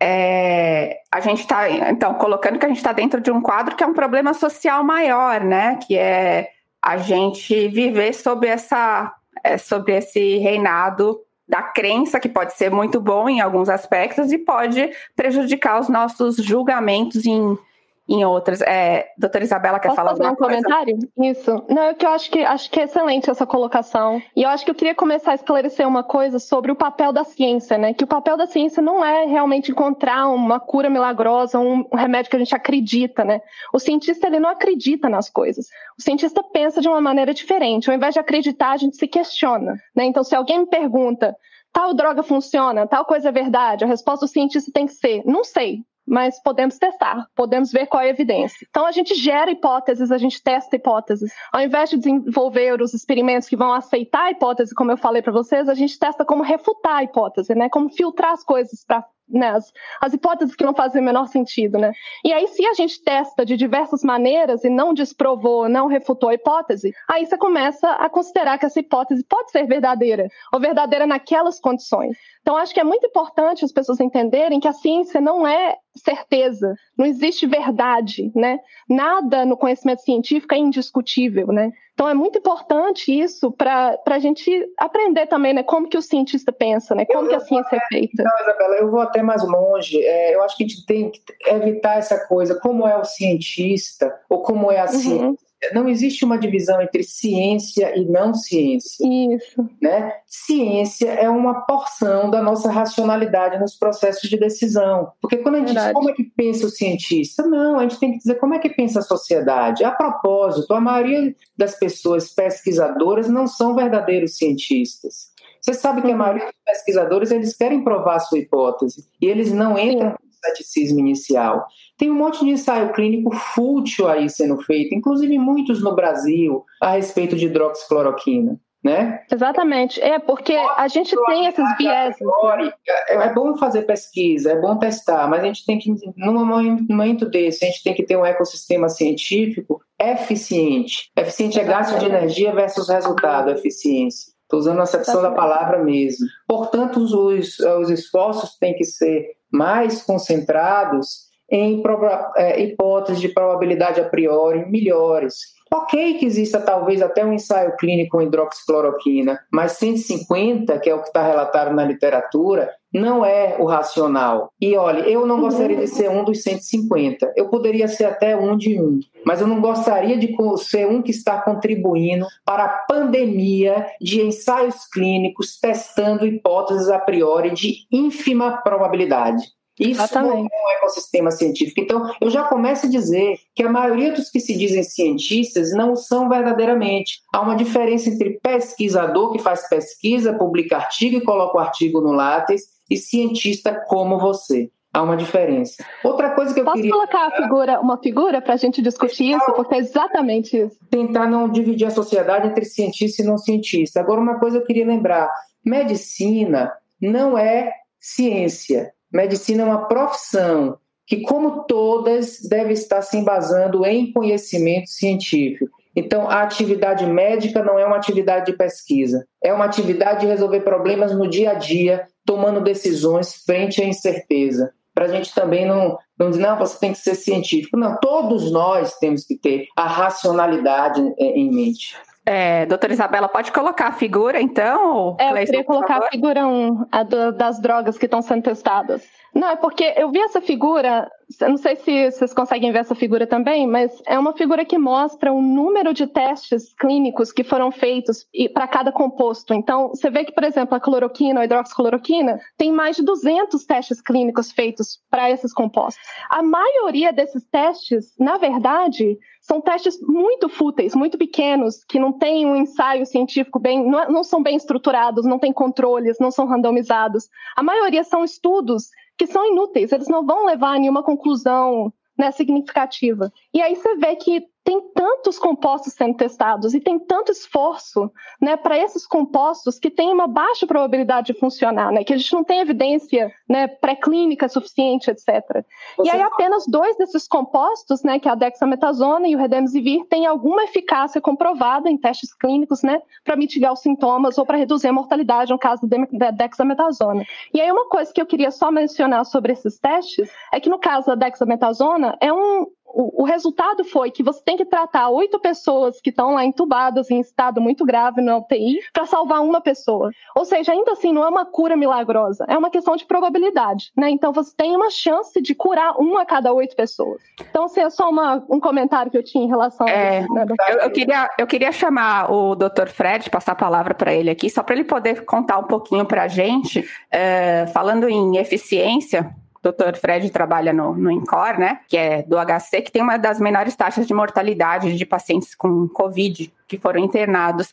A gente está, então, colocando que a gente está dentro de um quadro que é um problema social maior, né? Que é a gente viver sob esse reinado da crença, que pode ser muito bom em alguns aspectos e pode prejudicar os nossos julgamentos em outras. Doutora Isabela, quer falar alguma coisa? Posso fazer um comentário? Isso. Não, é que eu acho que é excelente essa colocação. E eu acho que eu queria começar a esclarecer uma coisa sobre o papel da ciência, né? Que o papel da ciência não é realmente encontrar uma cura milagrosa, um remédio que a gente acredita, né? O cientista, ele não acredita nas coisas. O cientista pensa de uma maneira diferente. Ao invés de acreditar, a gente se questiona, né? Então, se alguém me pergunta, tal droga funciona, tal coisa é verdade, a resposta do cientista tem que ser, não sei. Mas podemos testar, podemos ver qual é a evidência. Então, a gente gera hipóteses, a gente testa hipóteses. Ao invés de desenvolver os experimentos que vão aceitar a hipótese, como eu falei para vocês, a gente testa como refutar a hipótese, né? Como filtrar as coisas para, né, as hipóteses que não fazem o menor sentido, né? E aí, se a gente testa de diversas maneiras e não desprovou, não refutou a hipótese, aí você começa a considerar que essa hipótese pode ser verdadeira, ou verdadeira naquelas condições. Então, acho que é muito importante as pessoas entenderem que a ciência não é certeza, não existe verdade, né? Nada no conhecimento científico é indiscutível, né? Então, é muito importante isso para a gente aprender também, né? Como que o cientista pensa, né? Como que a ciência é feita. Não, Isabela, eu vou até mais longe. Eu acho que a gente tem que evitar essa coisa, como é o cientista ou como é a ciência. Não existe uma divisão entre ciência e não ciência. Isso. Né? Ciência é uma porção da nossa racionalidade nos processos de decisão. Porque quando a gente diz como é que pensa o cientista, não, a gente tem que dizer como é que pensa a sociedade. A propósito, a maioria das pessoas pesquisadoras não são verdadeiros cientistas. Você sabe que a maioria dos pesquisadores, eles querem provar a sua hipótese e eles não entram no ceticismo inicial. Tem um monte de ensaio clínico fútil aí sendo feito, inclusive muitos no Brasil, a respeito de hidroxicloroquina, né? Exatamente. Porque a gente tem esses vieses. É bom fazer pesquisa, é bom testar, mas a gente tem que, num momento desse, a gente tem que ter um ecossistema científico eficiente. Eficiente é gasto de energia versus resultado, eficiência. Estou usando a acepção da palavra mesmo. Portanto, os esforços têm que ser mais concentrados em hipóteses de probabilidade a priori melhores. Ok que exista talvez até um ensaio clínico com hidroxicloroquina, mas 150, que é o que está relatado na literatura, não é o racional. E olha, eu não gostaria de ser um dos 150, eu poderia ser até um de um, mas eu não gostaria de ser um que está contribuindo para a pandemia de ensaios clínicos testando hipóteses a priori de ínfima probabilidade. Isso não é um ecossistema científico. Então, eu já começo a dizer que a maioria dos que se dizem cientistas não são verdadeiramente. Há uma diferença entre pesquisador que faz pesquisa, publica artigo e coloca o artigo no látex, e cientista como você. Há uma diferença. Outra coisa que eu queria... Posso colocar uma figura para a gente discutir isso? Porque é exatamente isso. Tentar não dividir a sociedade entre cientista e não cientista. Agora, uma coisa eu queria lembrar. Medicina não é ciência. Medicina é uma profissão. que, como todas, deve estar se embasando em conhecimento científico. Então, a atividade médica não é uma atividade de pesquisa, é uma atividade de resolver problemas no dia a dia, tomando decisões frente à incerteza. Para a gente também não dizer, não, você tem que ser científico. Não, todos nós temos que ter a racionalidade em mente. Doutora Isabela, pode colocar a figura, então? Eu queria colocar a figura 1, das drogas que estão sendo testadas. Não, é porque eu vi essa figura, não sei se vocês conseguem ver essa figura também, mas é uma figura que mostra o número de testes clínicos que foram feitos para cada composto. Então, você vê que, por exemplo, a cloroquina, a hidroxicloroquina, tem mais de 200 testes clínicos feitos para esses compostos. A maioria desses testes, na verdade, são testes muito fúteis, muito pequenos, que não têm um ensaio científico não são bem estruturados, não têm controles, não são randomizados. A maioria são estudos que são inúteis, eles não vão levar a nenhuma conclusão, né, significativa. E aí você vê que tem tantos compostos sendo testados e tem tanto esforço, né, para esses compostos que têm uma baixa probabilidade de funcionar, né, que a gente não tem evidência, né, pré-clínica suficiente, etc. E aí apenas 2 desses compostos, né, que é a dexametasona e o remdesivir, têm alguma eficácia comprovada em testes clínicos, né, para mitigar os sintomas ou para reduzir a mortalidade no caso da dexametasona. E aí uma coisa que eu queria só mencionar sobre esses testes é que no caso da dexametasona o resultado foi que você tem que tratar 8 pessoas que estão lá entubadas em estado muito grave na UTI para salvar uma pessoa. Ou seja, ainda assim, não é uma cura milagrosa, é uma questão de probabilidade, né? Então, você tem uma chance de curar 1 a cada 8 pessoas. Então, assim, é só um comentário que eu tinha em relação a isso. Né? Eu queria chamar o Dr. Fred, passar a palavra para ele aqui, só para ele poder contar um pouquinho para a gente, falando em eficiência. O Dr. Fred trabalha no INCOR, né, que é do HC, que tem uma das menores taxas de mortalidade de pacientes com Covid que foram internados.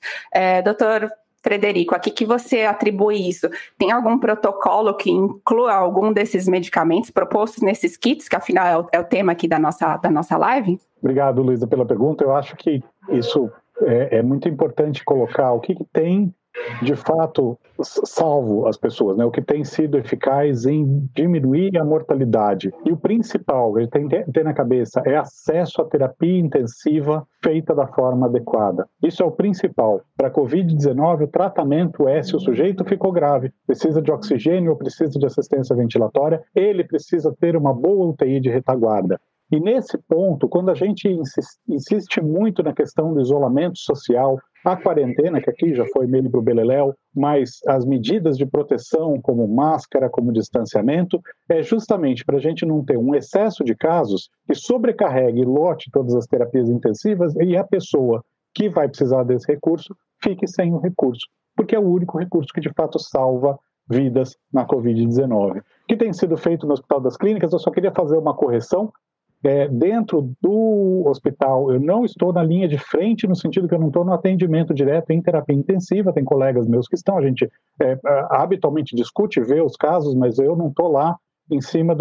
Dr. Frederico, a que você atribui isso? Tem algum protocolo que inclua algum desses medicamentos propostos nesses kits, que afinal é o tema aqui da nossa live? Obrigado, Luísa, pela pergunta. Eu acho que isso é muito importante colocar o que tem de fato salvo as pessoas, né? O que tem sido eficaz em diminuir a mortalidade. E o principal, a gente tem que ter na cabeça, é acesso à terapia intensiva feita da forma adequada. Isso é o principal. Para a Covid-19, o tratamento é se o sujeito ficou grave, precisa de oxigênio ou precisa de assistência ventilatória, ele precisa ter uma boa UTI de retaguarda. E nesse ponto, quando a gente insiste muito na questão do isolamento social, a quarentena, que aqui já foi meio para o beleléu, mas as medidas de proteção, como máscara, como distanciamento, é justamente para a gente não ter um excesso de casos que sobrecarregue e lote todas as terapias intensivas e a pessoa que vai precisar desse recurso fique sem o recurso, porque é o único recurso que de fato salva vidas na Covid-19. O que tem sido feito no Hospital das Clínicas, eu só queria fazer uma correção. Dentro do hospital, eu não estou na linha de frente, no sentido que eu não estou no atendimento direto em terapia intensiva, tem colegas meus que estão, a gente habitualmente discute, vê os casos, mas eu não estou lá em cima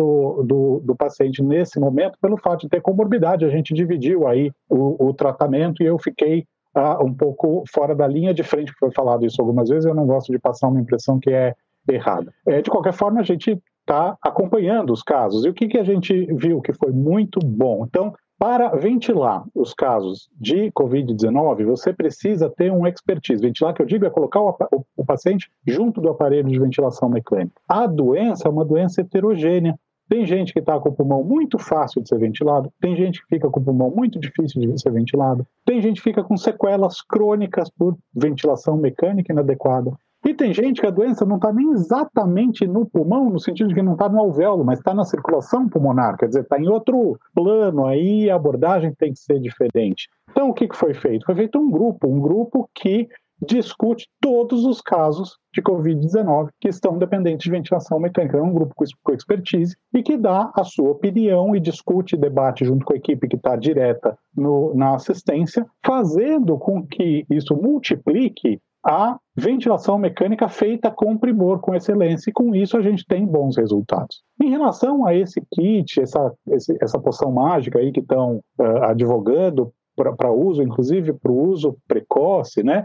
do paciente nesse momento, pelo fato de ter comorbidade, a gente dividiu aí o tratamento e eu fiquei um pouco fora da linha de frente, que foi falado isso algumas vezes, eu não gosto de passar uma impressão que é errada. De qualquer forma, a gente está acompanhando os casos. E o que a gente viu que foi muito bom? Então, para ventilar os casos de Covid-19, você precisa ter um expertise. Ventilar, que eu digo, é colocar o paciente junto do aparelho de ventilação mecânica. A doença é uma doença heterogênea. Tem gente que está com o pulmão muito fácil de ser ventilado, tem gente que fica com o pulmão muito difícil de ser ventilado, tem gente que fica com sequelas crônicas por ventilação mecânica inadequada. E tem gente que a doença não está nem exatamente no pulmão, no sentido de que não está no alvéolo, mas está na circulação pulmonar, quer dizer, está em outro plano, aí a abordagem tem que ser diferente. Então, o que foi feito? Foi feito um grupo que discute todos os casos de Covid-19 que estão dependentes de ventilação mecânica. É um grupo com expertise e que dá a sua opinião e discute, debate junto com a equipe que está direta na assistência, fazendo com que isso multiplique a ventilação mecânica feita com primor, com excelência, e com isso a gente tem bons resultados. Em relação a esse kit, essa poção mágica aí que estão advogando para uso, inclusive para o uso precoce, né?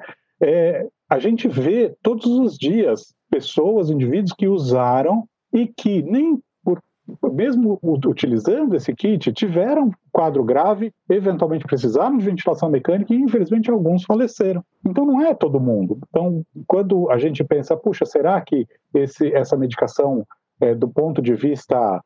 A gente vê todos os dias pessoas, indivíduos que usaram e que nem por mesmo utilizando esse kit, tiveram quadro grave, eventualmente precisaram de ventilação mecânica e, infelizmente, alguns faleceram. Então, não é todo mundo. Então, quando a gente pensa, puxa, será que essa medicação, do ponto de vista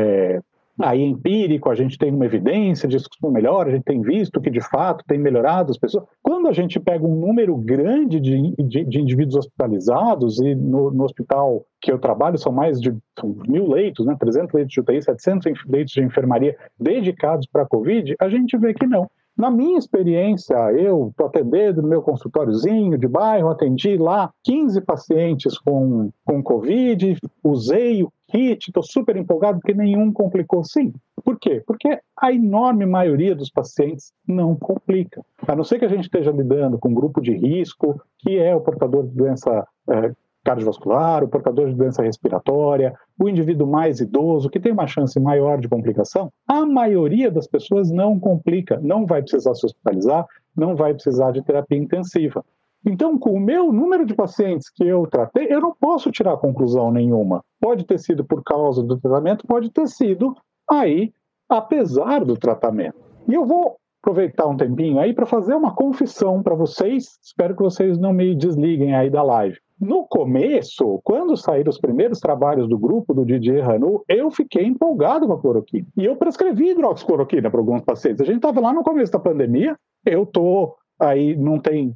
aí empírico, a gente tem uma evidência disso que melhora, a gente tem visto que, de fato, tem melhorado as pessoas. Quando a gente pega um número grande de indivíduos hospitalizados, e no hospital que eu trabalho são mais de 1.000 leitos, né, 300 leitos de UTI, 700 leitos de enfermaria dedicados para a Covid, a gente vê que não. Na minha experiência, eu estou atendendo no meu consultóriozinho de bairro, atendi lá 15 pacientes com Covid, usei o kit, estou super empolgado porque nenhum complicou. Sim. Por quê? Porque a enorme maioria dos pacientes não complica. A não ser que a gente esteja lidando com um grupo de risco, que é o portador de doença cardiovascular, o portador de doença respiratória, o indivíduo mais idoso, que tem uma chance maior de complicação, a maioria das pessoas não complica, não vai precisar se hospitalizar, não vai precisar de terapia intensiva. Então, com o meu número de pacientes que eu tratei, eu não posso tirar conclusão nenhuma. Pode ter sido por causa do tratamento, pode ter sido aí, apesar do tratamento. E eu vou aproveitar um tempinho aí para fazer uma confissão para vocês, espero que vocês não me desliguem aí da live. No começo, quando saíram os primeiros trabalhos do grupo do Didier Ranu, eu fiquei empolgado com a cloroquina. E eu prescrevi hidroxicloroquina para alguns pacientes. A gente estava lá no começo da pandemia, eu estou aí, não tem...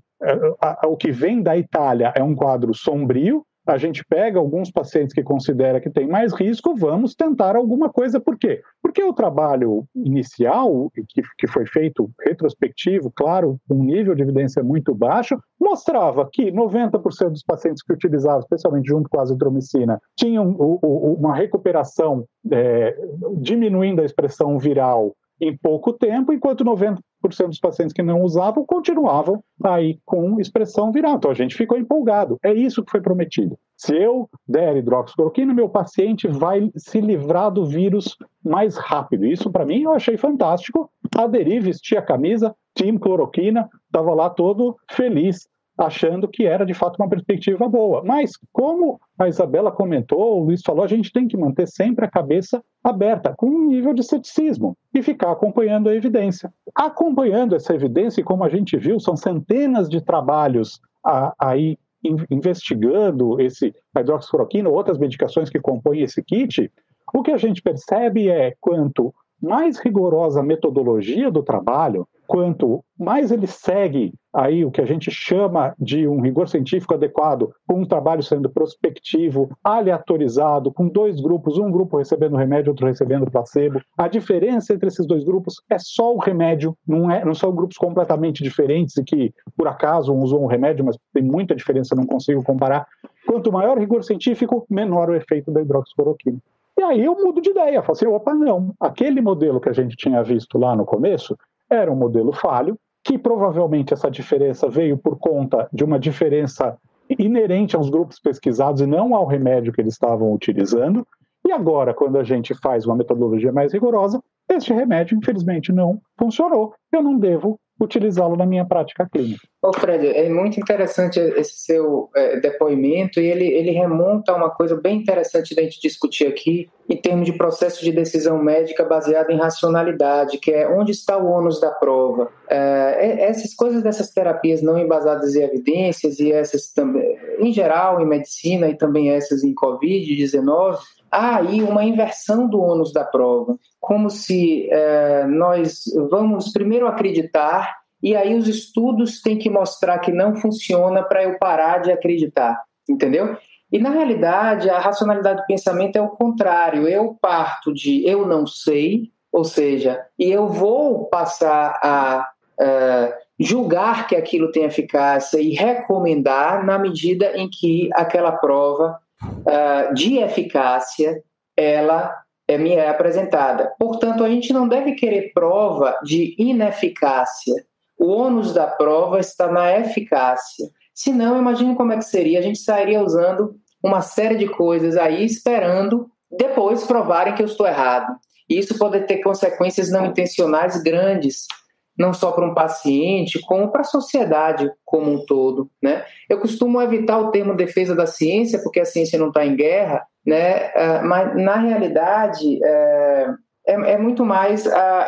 O que vem da Itália é um quadro sombrio, a gente pega alguns pacientes que considera que tem mais risco, vamos tentar alguma coisa. Por quê? Porque o trabalho inicial, que foi feito retrospectivo, claro, com um nível de evidência muito baixo, mostrava que 90% dos pacientes que utilizavam, especialmente junto com a azitromicina, tinham uma recuperação diminuindo a expressão viral em pouco tempo, enquanto 90% dos pacientes que não usavam continuavam aí com expressão viral. Então a gente ficou empolgado. É isso que foi prometido. Se eu der hidroxicloroquina, meu paciente vai se livrar do vírus mais rápido. Isso para mim eu achei fantástico. Aderi, vesti a camisa, time cloroquina, estava lá todo feliz, achando que era de fato uma perspectiva boa. Mas, como a Isabela comentou, o Luiz falou, a gente tem que manter sempre a cabeça aberta, com um nível de ceticismo, e ficar acompanhando a evidência. Acompanhando essa evidência, e como a gente viu, são centenas de trabalhos aí investigando a hidroxicloroquina ou outras medicações que compõem esse kit, o que a gente percebe é quanto mais rigorosa a metodologia do trabalho, quanto mais ele segue aí o que a gente chama de um rigor científico adequado, com um trabalho sendo prospectivo, aleatorizado, com dois grupos, um grupo recebendo remédio, outro recebendo placebo. A diferença entre esses dois grupos é só o remédio, não são grupos completamente diferentes e que, por acaso, um usou um remédio, mas tem muita diferença, não consigo comparar. Quanto maior o rigor científico, menor o efeito da hidroxicloroquina. E aí eu mudo de ideia, falo assim, opa, não, aquele modelo que a gente tinha visto lá no começo era um modelo falho, que provavelmente essa diferença veio por conta de uma diferença inerente aos grupos pesquisados e não ao remédio que eles estavam utilizando. E agora, quando a gente faz uma metodologia mais rigorosa, este remédio, infelizmente, não funcionou. Eu não devo utilizá-lo na minha prática clínica. Fred, é muito interessante esse seu depoimento e ele remonta a uma coisa bem interessante da gente discutir aqui em termos de processo de decisão médica baseado em racionalidade, que é onde está o ônus da prova. Essas coisas dessas terapias não embasadas em evidências e essas também, em geral, em medicina e também essas em Covid-19, há aí uma inversão do ônus da prova, como se nós vamos primeiro acreditar e aí os estudos têm que mostrar que não funciona para eu parar de acreditar, entendeu? E na realidade a racionalidade do pensamento é o contrário, eu parto de eu não sei, ou seja, e eu vou passar a julgar que aquilo tem eficácia e recomendar na medida em que aquela prova de eficácia ela me é apresentada. Portanto, a gente não deve querer prova de ineficácia. O ônus da prova está na eficácia. Se não, imagine como é que seria. A gente sairia usando uma série de coisas aí, esperando depois provarem que eu estou errado. E isso pode ter consequências não intencionais grandes não só para um paciente, como para a sociedade como um todo, né? Eu costumo evitar o termo defesa da ciência, porque a ciência não está em guerra, né? Mas, na realidade, é muito mais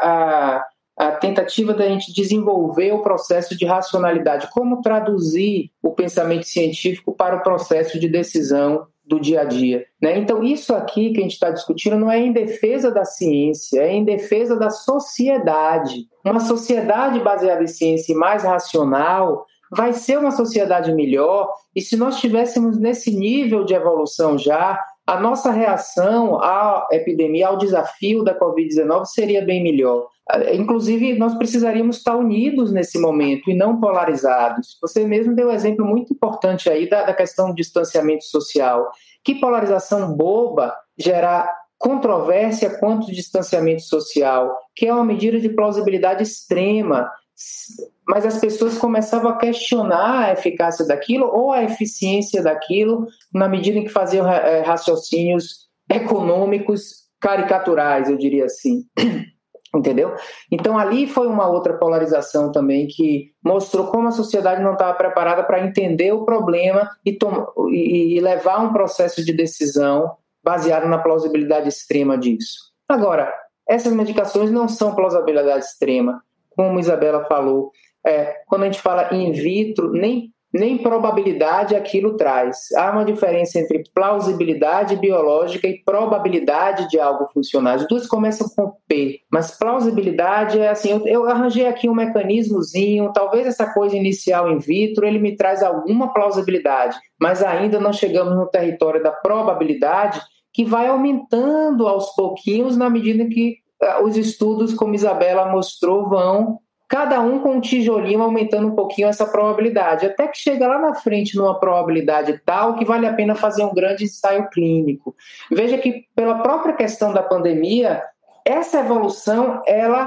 a tentativa da gente desenvolver o processo de racionalidade, como traduzir o pensamento científico para o processo de decisão do dia a dia, né? Então, isso aqui que a gente está discutindo não é em defesa da ciência, é em defesa da sociedade. Uma sociedade baseada em ciência e mais racional vai ser uma sociedade melhor, e se nós estivéssemos nesse nível de evolução já, a nossa reação à epidemia, ao desafio da Covid-19 seria bem melhor. Inclusive, nós precisaríamos estar unidos nesse momento e não polarizados. Você mesmo deu um exemplo muito importante aí da questão do distanciamento social. Que polarização boba gerar controvérsia quanto distanciamento social, que é uma medida de plausibilidade extrema. Mas as pessoas começavam a questionar a eficácia daquilo ou a eficiência daquilo na medida em que faziam raciocínios econômicos caricaturais, eu diria assim. Entendeu? Então, ali foi uma outra polarização também que mostrou como a sociedade não estava preparada para entender o problema e levar um processo de decisão baseado na plausibilidade extrema disso. Agora, essas medicações não são plausibilidade extrema, como a Isabela falou. Quando a gente fala in vitro, nem probabilidade aquilo traz. Há uma diferença entre plausibilidade biológica e probabilidade de algo funcionar. As duas começam com P, mas plausibilidade é assim, eu arranjei aqui um mecanismozinho, talvez essa coisa inicial in vitro, ele me traz alguma plausibilidade, mas ainda não chegamos no território da probabilidade, que vai aumentando aos pouquinhos na medida que os estudos, como Isabela mostrou, vão cada um com um tijolinho aumentando um pouquinho essa probabilidade, até que chega lá na frente numa probabilidade tal que vale a pena fazer um grande ensaio clínico. Veja que pela própria questão da pandemia, essa evolução,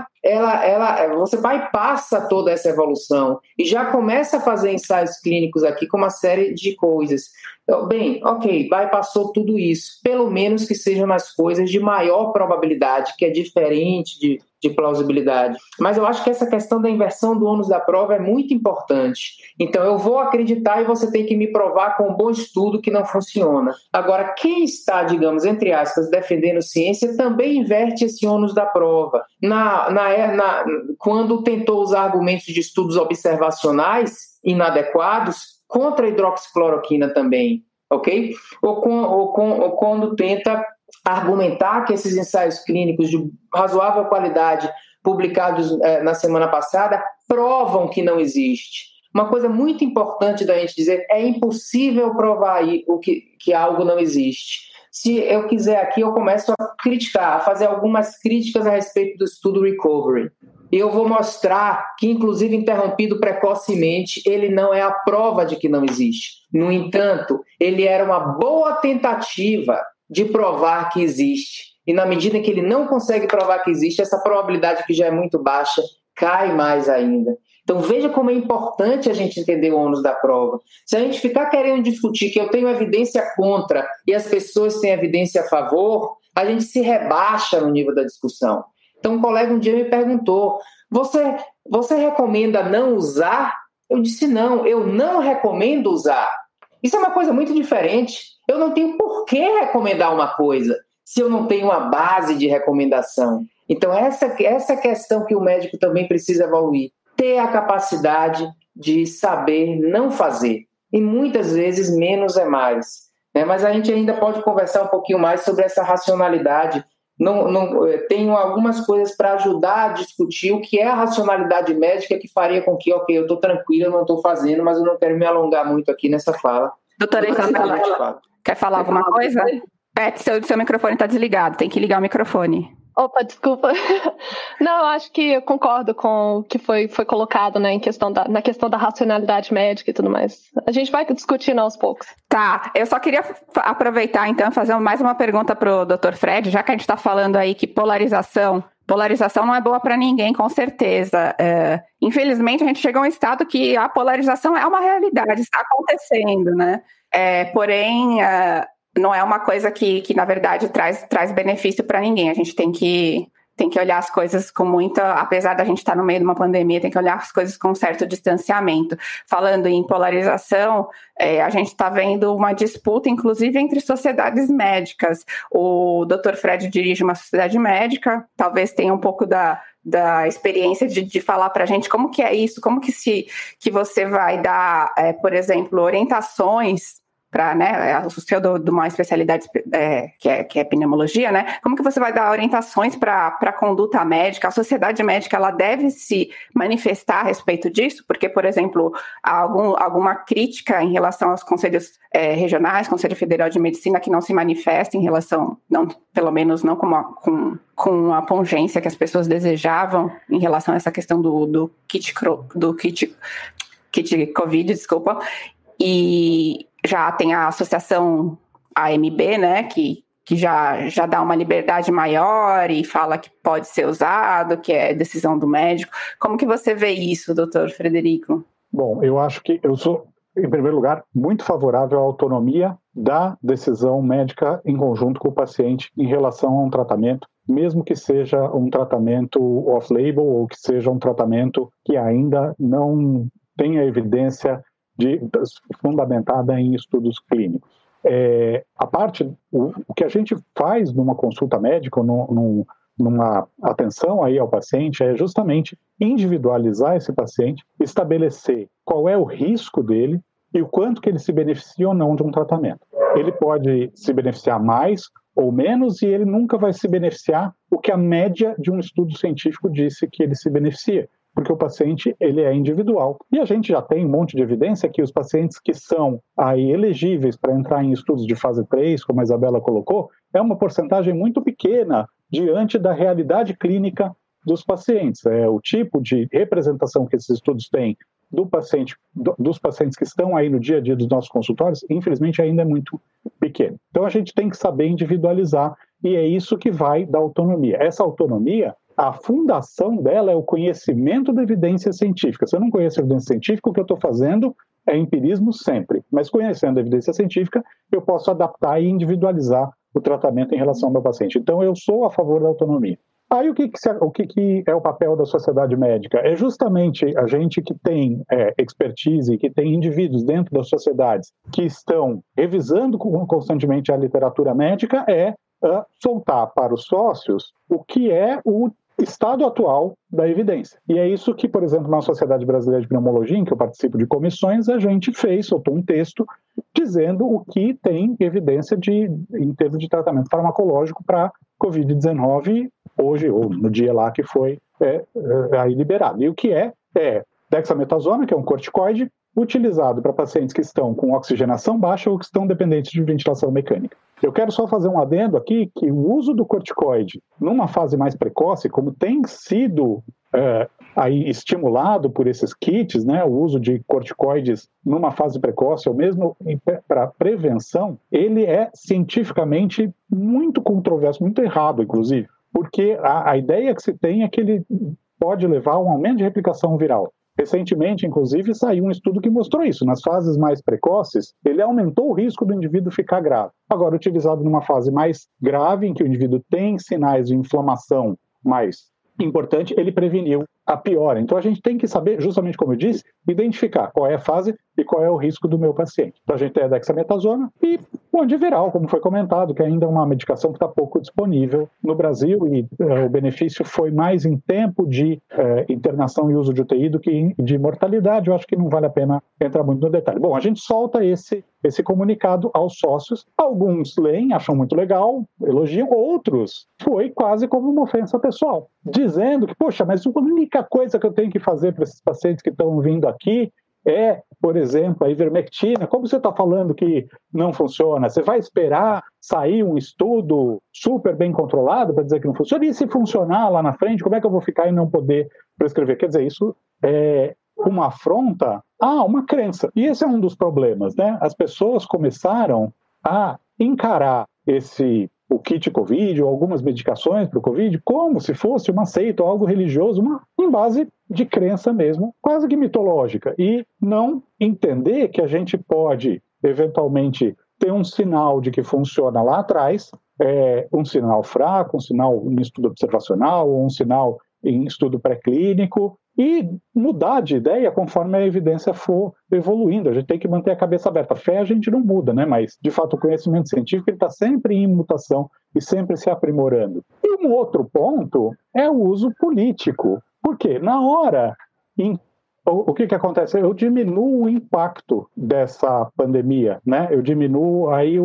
você bypassa toda essa evolução e já começa a fazer ensaios clínicos aqui com uma série de coisas. Bem, ok, bypassou tudo isso, pelo menos que sejam nas coisas de maior probabilidade, que é diferente de plausibilidade. Mas eu acho que essa questão da inversão do ônus da prova é muito importante. Então, eu vou acreditar e você tem que me provar com um bom estudo que não funciona. Agora, quem está, digamos, entre aspas, defendendo ciência, também inverte esse ônus da prova. Quando tentou usar argumentos de estudos observacionais inadequados contra a hidroxicloroquina também, ok? Ou quando tenta argumentar que esses ensaios clínicos de razoável qualidade publicados na semana passada provam que não existe. Uma coisa muito importante da gente dizer, é impossível provar aí que algo não existe. Se eu quiser aqui, eu começo a criticar, a fazer algumas críticas a respeito do estudo Recovery. E eu vou mostrar que, inclusive interrompido precocemente, ele não é a prova de que não existe. No entanto, ele era uma boa tentativa de provar que existe. E na medida em que ele não consegue provar que existe, essa probabilidade que já é muito baixa cai mais ainda. Então veja como é importante a gente entender o ônus da prova. Se a gente ficar querendo discutir que eu tenho evidência contra e as pessoas têm evidência a favor, a gente se rebaixa no nível da discussão. Então um colega um dia me perguntou, você recomenda não usar? Eu disse não, eu não recomendo usar. Isso é uma coisa muito diferente. Eu não tenho por que recomendar uma coisa se eu não tenho uma base de recomendação. Então essa questão que o médico também precisa evoluir. Ter a capacidade de saber não fazer. E muitas vezes menos é mais. Né? Mas a gente ainda pode conversar um pouquinho mais sobre essa racionalidade. Tenho algumas coisas para ajudar a discutir o que é a racionalidade médica que faria com que, ok, eu estou tranquilo, eu não estou fazendo, mas eu não quero me alongar muito aqui nessa fala. Doutora Isabela, quer falar alguma coisa? Pet, seu microfone está desligado, tem que ligar o microfone. Opa, desculpa. Não, eu acho que eu concordo com o que foi colocado, né, na questão da racionalidade médica e tudo mais. A gente vai discutindo aos poucos. Tá, eu só queria aproveitar então e fazer mais uma pergunta para o Dr. Fred, já que a gente está falando aí que polarização não é boa para ninguém, com certeza. Infelizmente, a gente chegou a um estado que a polarização é uma realidade, está acontecendo, né? Porém, não é uma coisa que na verdade, traz benefício para ninguém. A gente tem que tem que olhar as coisas com muita, apesar da gente estar no meio de uma pandemia, tem que olhar as coisas com um certo distanciamento. Falando em polarização, a gente está vendo uma disputa, inclusive, entre sociedades médicas. O Dr. Fred dirige uma sociedade médica, talvez tenha um pouco da experiência de falar para a gente como que é isso, como que você vai dar, por exemplo, orientações para, né, o seu de uma especialidade que é pneumologia, né? Como que você vai dar orientações para a conduta médica? A sociedade médica, ela deve se manifestar a respeito disso? Porque, por exemplo, há alguma crítica em relação aos conselhos regionais, Conselho Federal de Medicina, que não se manifesta em relação, não, pelo menos não com a pungência que as pessoas desejavam em relação a essa questão do kit Covid, desculpa. E já tem a associação AMB, né, que já dá uma liberdade maior e fala que pode ser usado, que é decisão do médico. Como que você vê isso, doutor Frederico? Bom, eu acho que eu sou, em primeiro lugar, muito favorável à autonomia da decisão médica em conjunto com o paciente em relação a um tratamento, mesmo que seja um tratamento off-label ou que seja um tratamento que ainda não tenha evidência fundamentada em estudos clínicos. O que a gente faz numa consulta médica, numa atenção aí ao paciente, é justamente individualizar esse paciente, estabelecer qual é o risco dele e o quanto que ele se beneficia ou não de um tratamento. Ele pode se beneficiar mais ou menos e ele nunca vai se beneficiar o que a média de um estudo científico disse que ele se beneficia, porque o paciente ele é individual. E a gente já tem um monte de evidência que os pacientes que são aí elegíveis para entrar em estudos de fase 3, como a Isabela colocou, é uma porcentagem muito pequena diante da realidade clínica dos pacientes. O tipo de representação que esses estudos têm dos pacientes que estão aí no dia a dia dos nossos consultórios, infelizmente ainda é muito pequeno. Então a gente tem que saber individualizar e é isso que vai dar autonomia. Essa autonomia, a fundação dela é o conhecimento da evidência científica. Se eu não conheço a evidência científica, o que eu estou fazendo é empirismo sempre. Mas conhecendo a evidência científica, eu posso adaptar e individualizar o tratamento em relação ao meu paciente. Então, eu sou a favor da autonomia. Aí, o que é o papel da sociedade médica? É justamente a gente que tem expertise, que tem indivíduos dentro das sociedades que estão revisando constantemente a literatura médica, soltar para os sócios o que é o estado atual da evidência. E é isso que, por exemplo, na Sociedade Brasileira de Pneumologia, em que eu participo de comissões, a gente soltou um texto dizendo o que tem evidência em termos de tratamento farmacológico para Covid-19 hoje, ou no dia lá que foi aí liberado. E o que é dexametasona, que é um corticoide, utilizado para pacientes que estão com oxigenação baixa ou que estão dependentes de ventilação mecânica. Eu quero só fazer um adendo aqui, que o uso do corticoide numa fase mais precoce, como tem sido aí estimulado por esses kits, né, o uso de corticoides numa fase precoce, ou mesmo para prevenção, ele é cientificamente muito controverso, muito errado, inclusive, porque a ideia que se tem é que ele pode levar a um aumento de replicação viral. Recentemente, inclusive, saiu um estudo que mostrou isso. Nas fases mais precoces, ele aumentou o risco do indivíduo ficar grave. Agora, utilizado numa fase mais grave, em que o indivíduo tem sinais de inflamação mais importante, ele preveniu a piora. Então, a gente tem que saber, justamente como eu disse, identificar qual é a fase e qual é o risco do meu paciente. Então, a gente tem a dexametasona e o antiviral, como foi comentado, que ainda é uma medicação que está pouco disponível no Brasil e o benefício foi mais em tempo de internação e uso de UTI do que de mortalidade. Eu acho que não vale a pena entrar muito no detalhe. Bom, a gente solta esse comunicado aos sócios. Alguns leem, acham muito legal, elogiam. Outros foi quase como uma ofensa pessoal, dizendo que, poxa, mas a única coisa que eu tenho que fazer para esses pacientes que estão vindo aqui é, por exemplo, a ivermectina. Como você está falando que não funciona? Você vai esperar sair um estudo super bem controlado para dizer que não funciona? E se funcionar lá na frente, como é que eu vou ficar e não poder prescrever? Quer dizer, isso é uma afronta a uma crença. E esse é um dos problemas, né? As pessoas começaram a encarar o kit Covid ou algumas medicações para o Covid como se fosse uma seita ou algo religioso, em base de crença mesmo, quase que mitológica, e não entender que a gente pode, eventualmente, ter um sinal de que funciona lá atrás é um sinal fraco, um sinal em estudo observacional, ou um sinal em estudo pré-clínico, e mudar de ideia conforme a evidência for evoluindo. A gente tem que manter a cabeça aberta. A fé a gente não muda, né? Mas, de fato, o conhecimento científico está sempre em mutação e sempre se aprimorando. E um outro ponto é o uso político. Por quê? Na hora, o que acontece? Eu diminuo o impacto dessa pandemia, né? Eu diminuo aí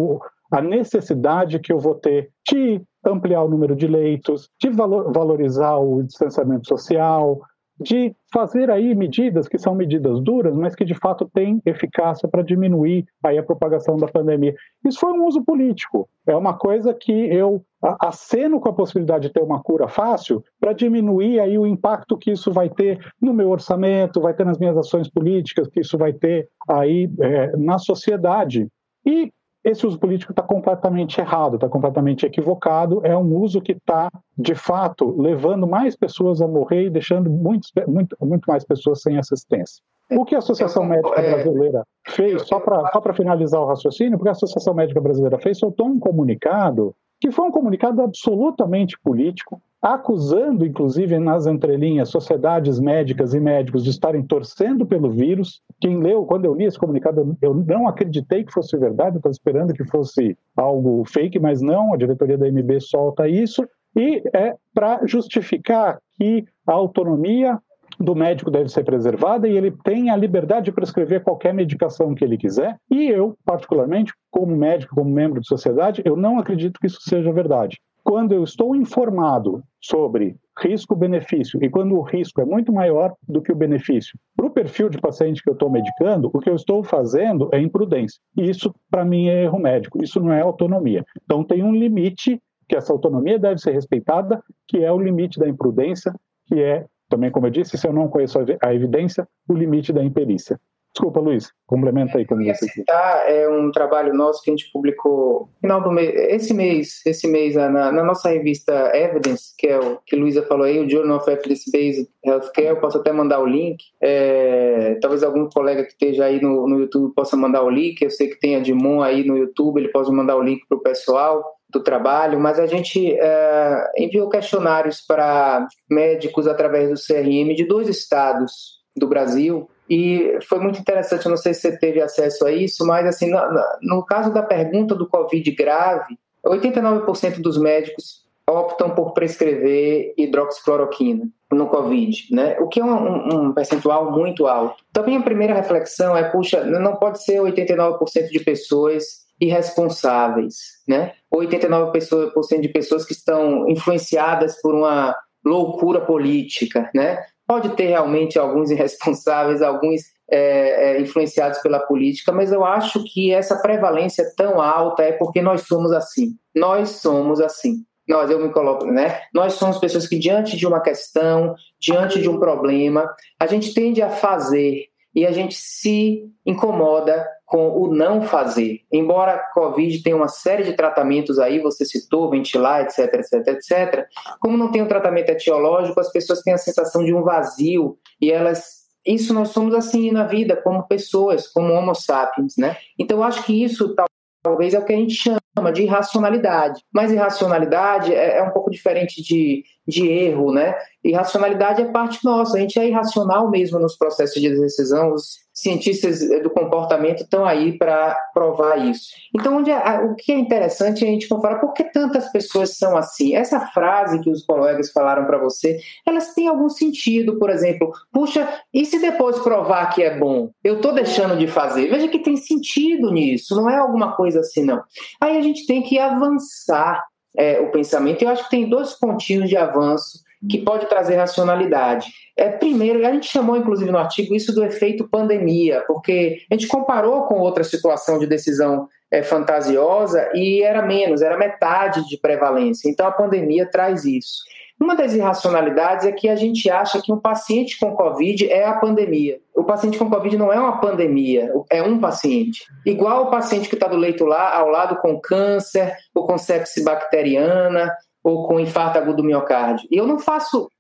a necessidade que eu vou ter de ampliar o número de leitos, de valorizar o distanciamento social, de fazer aí medidas que são medidas duras, mas que de fato têm eficácia para diminuir aí a propagação da pandemia. Isso foi um uso político. É uma coisa que eu aceno com a possibilidade de ter uma cura fácil para diminuir aí o impacto que isso vai ter no meu orçamento, vai ter nas minhas ações políticas, que isso vai ter aí na sociedade. E esse uso político está completamente errado, está completamente equivocado, é um uso que está, de fato, levando mais pessoas a morrer e deixando muito mais pessoas sem assistência. O que a Associação Médica Brasileira fez, só para finalizar o raciocínio, porque a Associação Médica Brasileira fez, soltou um comunicado, que foi um comunicado absolutamente político, acusando, inclusive, nas entrelinhas, sociedades médicas e médicos de estarem torcendo pelo vírus. Quem leu, quando eu li esse comunicado, eu não acreditei que fosse verdade, eu estava esperando que fosse algo fake, mas não, a diretoria da MB solta isso, e é para justificar que a autonomia do médico deve ser preservada e ele tem a liberdade de prescrever qualquer medicação que ele quiser. E eu, particularmente, como médico, como membro de sociedade, eu não acredito que isso seja verdade. Quando eu estou informado sobre risco-benefício e quando o risco é muito maior do que o benefício, para o perfil de paciente que eu estou medicando, o que eu estou fazendo é imprudência. E isso, para mim, é erro médico. Isso não é autonomia. Então, tem um limite que essa autonomia deve ser respeitada, que é o limite da imprudência, que é, também, como eu disse, se eu não conheço a evidência, o limite da imperícia. Desculpa, Luiz, complementa aí como você quiser. É um trabalho nosso que a gente publicou no final do mês, esse mês na nossa revista Evidence, que é o que a Luísa falou aí, o Journal of Evidence-Based Healthcare. Eu posso até mandar o link, talvez algum colega que esteja aí no YouTube possa mandar o link. Eu sei que tem a Dimon aí no YouTube, ele pode mandar o link para o pessoal do trabalho, mas a gente enviou questionários para médicos através do CRM de 2 estados do Brasil. E foi muito interessante, eu não sei se você teve acesso a isso, mas assim, no caso da pergunta do Covid grave, 89% dos médicos optam por prescrever hidroxicloroquina no Covid, né? O que é um percentual muito alto. Também a primeira reflexão é, puxa, não pode ser 89% de pessoas irresponsáveis, né? 89% de pessoas que estão influenciadas por uma loucura política, né? Pode ter realmente alguns irresponsáveis, alguns influenciados pela política, mas eu acho que essa prevalência tão alta é porque nós somos assim. Nós somos assim. Eu me coloco, né? Nós somos pessoas que, diante de uma questão, diante de um problema, a gente tende a fazer e a gente se incomoda com o não fazer. Embora a Covid tenha uma série de tratamentos aí, você citou, ventilar, etc, etc, etc, como não tem um tratamento etiológico, as pessoas têm a sensação de um vazio e isso nós somos assim na vida, como pessoas, como homo sapiens, né? Então eu acho que isso talvez é o que a gente chama de irracionalidade. Mas irracionalidade é um pouco diferente de erro, né? Irracionalidade é parte nossa, a gente é irracional mesmo nos processos de decisão, os cientistas do comportamento estão aí para provar isso. Então, o que é interessante é a gente comparar por que tantas pessoas são assim. Essa frase que os colegas falaram para você, elas têm algum sentido, por exemplo, puxa, e se depois provar que é bom? Eu estou deixando de fazer. Veja que tem sentido nisso, não é alguma coisa assim, não. Aí a gente tem que avançar o pensamento. Eu acho que tem 2 pontinhos de avanço que pode trazer racionalidade. Primeiro, a gente chamou, inclusive, no artigo, isso do efeito pandemia, porque a gente comparou com outra situação de decisão fantasiosa e era metade de prevalência. Então, a pandemia traz isso. Uma das irracionalidades é que a gente acha que um paciente com Covid é a pandemia. O paciente com Covid não é uma pandemia, é um paciente. Igual o paciente que está do leito lá, ao lado com câncer, ou com sepse bacteriana, ou com infarto agudo do miocárdio. E eu não faço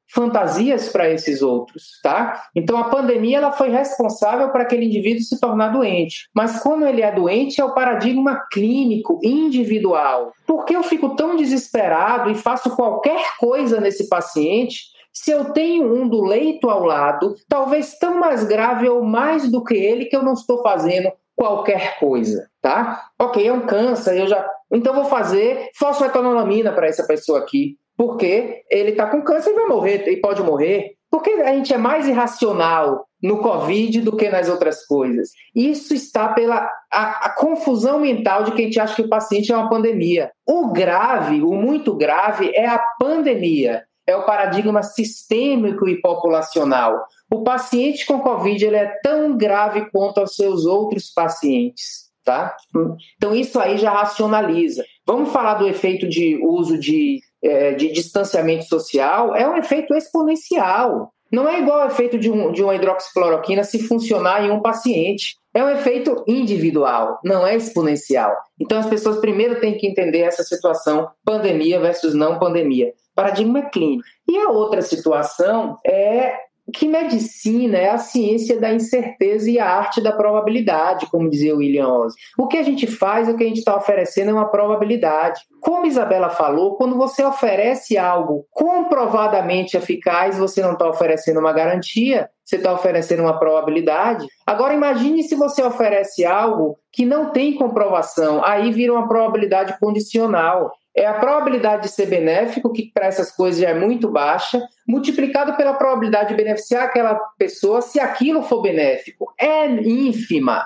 fantasias para esses outros, tá? Então a pandemia ela foi responsável para aquele indivíduo se tornar doente. Mas como ele é doente, é o paradigma clínico, individual. Por que eu fico tão desesperado e faço qualquer coisa nesse paciente se eu tenho um do leito ao lado, talvez tão mais grave ou mais do que ele, que eu não estou fazendo qualquer coisa, tá? Ok, é um câncer, então vou fazer fosfetanolamina para essa pessoa aqui. Porque ele está com câncer e vai morrer, e pode morrer. Porque a gente é mais irracional no Covid do que nas outras coisas. Isso está pela a confusão mental de que a gente acha que o paciente é uma pandemia. O grave, o muito grave, é a pandemia. É o paradigma sistêmico e populacional. O paciente com Covid ele é tão grave quanto os seus outros pacientes. Tá? Então isso aí já racionaliza. Vamos falar do efeito de uso de distanciamento social. É um efeito exponencial. Não é igual ao efeito de uma hidroxicloroquina se funcionar em um paciente. É um efeito individual, não é exponencial. Então as pessoas primeiro têm que entender essa situação pandemia versus não pandemia. Paradigma clínico. E a outra situação é que medicina é a ciência da incerteza e a arte da probabilidade, como dizia William Ozzy. O que a gente faz, o que a gente está oferecendo é uma probabilidade. Como Isabela falou, quando você oferece algo comprovadamente eficaz, você não está oferecendo uma garantia, você está oferecendo uma probabilidade. Agora imagine se você oferece algo que não tem comprovação, aí vira uma probabilidade condicional. É a probabilidade de ser benéfico, que para essas coisas já é muito baixa, multiplicado pela probabilidade de beneficiar aquela pessoa se aquilo for benéfico. É ínfima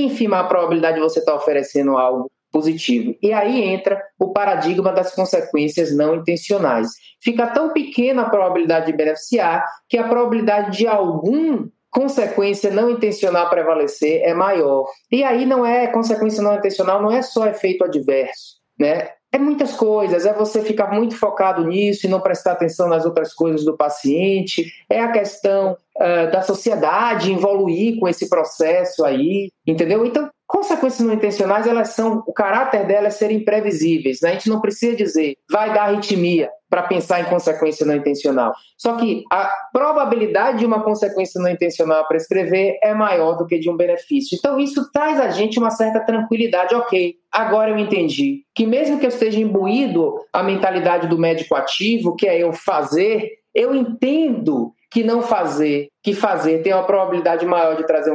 a probabilidade de você estar oferecendo algo positivo. E aí entra o paradigma das consequências não intencionais. Fica tão pequena a probabilidade de beneficiar que a probabilidade de algum consequência não intencional prevalecer é maior. E aí consequência não intencional não é só efeito adverso, né? É muitas coisas, é você ficar muito focado nisso e não prestar atenção nas outras coisas do paciente, é a questão da sociedade evoluir com esse processo aí, entendeu? Então, consequências não intencionais, o caráter delas é serem imprevisíveis, né? A gente não precisa dizer, vai dar arritmia para pensar em consequência não intencional. Só que a probabilidade de uma consequência não intencional a prescrever é maior do que de um benefício. Então, isso traz a gente uma certa tranquilidade. Ok, agora eu entendi que mesmo que eu esteja imbuído a mentalidade do médico ativo, que é eu fazer, eu entendo que não fazer, que fazer tem uma probabilidade maior de trazer um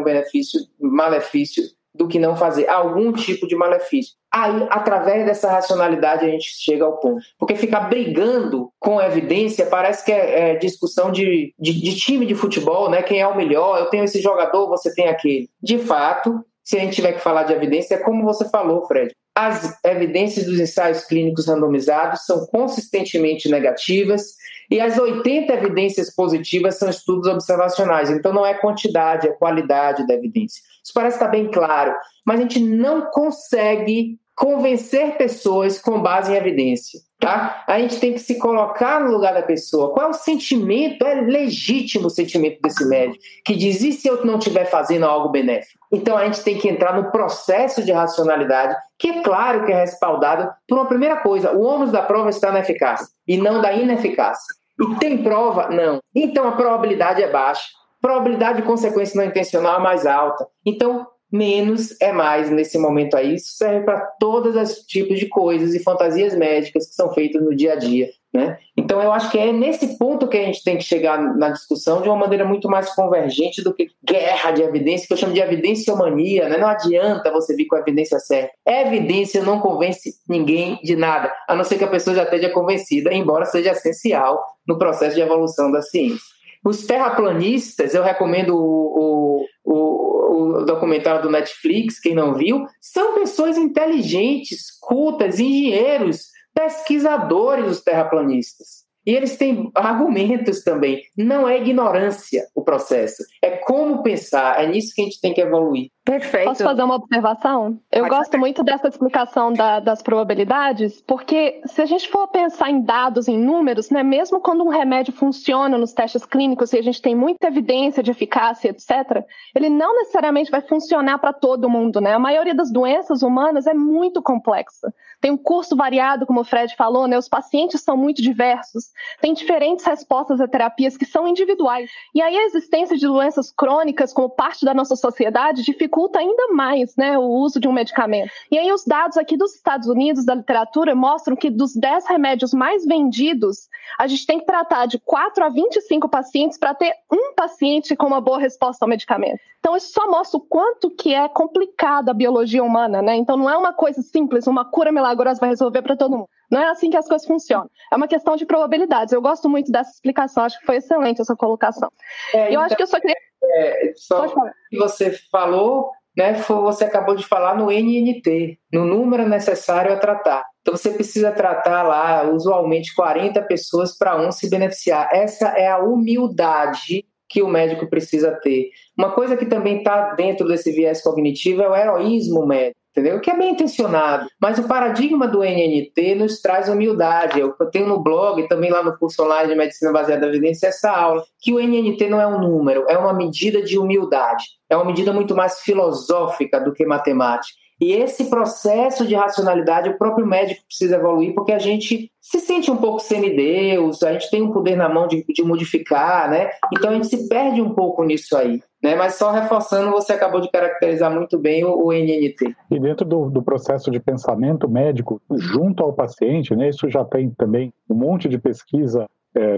malefício do que não fazer algum tipo de malefício. Aí, através dessa racionalidade, a gente chega ao ponto. Porque ficar brigando com evidência parece que é discussão de time de futebol, né? Quem é o melhor, eu tenho esse jogador, você tem aquele. De fato, se a gente tiver que falar de evidência, é como você falou, Fred. As evidências dos ensaios clínicos randomizados são consistentemente negativas e as 80 evidências positivas são estudos observacionais. Então, não é quantidade, é qualidade da evidência. Isso parece estar bem claro, mas a gente não consegue convencer pessoas com base em evidência, tá? A gente tem que se colocar no lugar da pessoa. Qual é o sentimento? É legítimo o sentimento desse médico que diz, e se eu não estiver fazendo algo benéfico? Então a gente tem que entrar no processo de racionalidade, que é claro que é respaldado por uma primeira coisa, o ônus da prova está na eficácia e não da ineficácia. E tem prova? Não. Então a probabilidade é baixa. Probabilidade de consequência não intencional é mais alta. Então, menos é mais nesse momento aí. Isso serve para todos os tipos de coisas e fantasias médicas que são feitas no dia a dia, né? Então, eu acho que é nesse ponto que a gente tem que chegar na discussão de uma maneira muito mais convergente do que guerra de evidência, que eu chamo de evidenciomania, né? Não adianta você vir com a evidência certa. Evidência não convence ninguém de nada, a não ser que a pessoa já esteja convencida, embora seja essencial no processo de evolução da ciência. Os terraplanistas, eu recomendo o documentário do Netflix, quem não viu, são pessoas inteligentes, cultas, engenheiros, pesquisadores, os terraplanistas. E eles têm argumentos também. Não é ignorância o processo, É como pensar, é nisso que a gente tem que evoluir. Perfeito. Posso fazer uma observação? Eu gosto muito dessa explicação das probabilidades, porque se a gente for pensar em dados, em números, né, mesmo quando um remédio funciona nos testes clínicos e a gente tem muita evidência de eficácia, etc., ele não necessariamente vai funcionar para todo mundo, né? A maioria das doenças humanas é muito complexa. Tem um curso variado, como o Fred falou, né? Os pacientes são muito diversos, tem diferentes respostas a terapias que são individuais. E aí a existência de doenças crônicas como parte da nossa sociedade dificulta ainda mais, né, o uso de um medicamento. E aí os dados aqui dos Estados Unidos, da literatura, mostram que dos 10 remédios mais vendidos, a gente tem que tratar de 4 a 25 pacientes para ter um paciente com uma boa resposta ao medicamento. Então isso só mostra o quanto que é complicado a biologia humana, né? Então não é uma coisa simples, uma cura milagrosa vai resolver para todo mundo. Não é assim que as coisas funcionam. É uma questão de probabilidades. Eu gosto muito dessa explicação, acho que foi excelente essa colocação. Eu acho que eu só queria... Só que você falou, né, você acabou de falar no NNT, no número necessário a tratar. Então você precisa tratar lá, usualmente, 40 pessoas para um se beneficiar. Essa é a humildade que o médico precisa ter. Uma coisa que também está dentro desse viés cognitivo é o heroísmo médico, entendeu? Que é bem intencionado, mas o paradigma do NNT nos traz humildade. Eu tenho no blog e também lá no curso online de Medicina Baseada na Evidência essa aula, que o NNT não é um número, é uma medida de humildade, é uma medida muito mais filosófica do que matemática. E esse processo de racionalidade o próprio médico precisa evoluir, porque a gente se sente um pouco semideus, a gente tem um poder na mão de modificar, né? Então a gente se perde um pouco nisso aí, né? Mas só reforçando, você acabou de caracterizar muito bem o NNT. E dentro do processo de pensamento médico, junto ao paciente, né? Isso já tem também um monte de pesquisa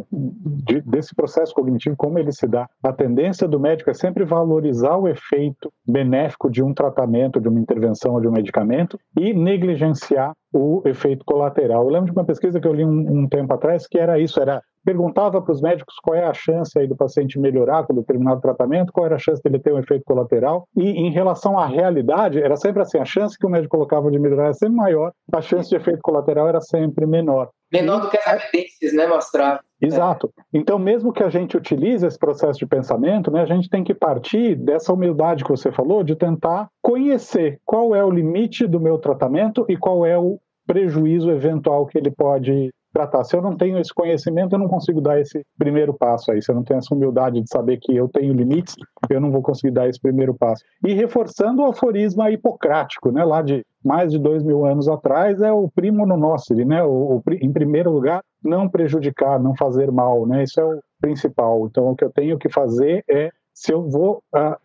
desse processo cognitivo, como ele se dá. A tendência do médico é sempre valorizar o efeito benéfico de um tratamento, de uma intervenção ou de um medicamento e negligenciar o efeito colateral. Eu lembro de uma pesquisa que eu li um tempo atrás que era isso, perguntava para os médicos qual é a chance aí do paciente melhorar com determinado tratamento, qual era a chance dele ter um efeito colateral, e em relação à realidade, era sempre assim, a chance que o médico colocava de melhorar era sempre maior, a chance de efeito colateral era sempre menor. Menor do que as evidências, né, mostrar. Exato. Então, mesmo que a gente utilize esse processo de pensamento, né, a gente tem que partir dessa humildade que você falou, de tentar conhecer qual é o limite do meu tratamento e qual é o prejuízo eventual que ele pode tratar. Se eu não tenho esse conhecimento, eu não consigo dar esse primeiro passo aí. Se eu não tenho essa humildade de saber que eu tenho limites, eu não vou conseguir dar esse primeiro passo. E reforçando o aforisma hipocrático, né, lá de mais de 2000 anos atrás, é o primo non nocere, né, em primeiro lugar, não prejudicar, não fazer mal, né, isso é o principal. Então, o que eu tenho que fazer é, se eu vou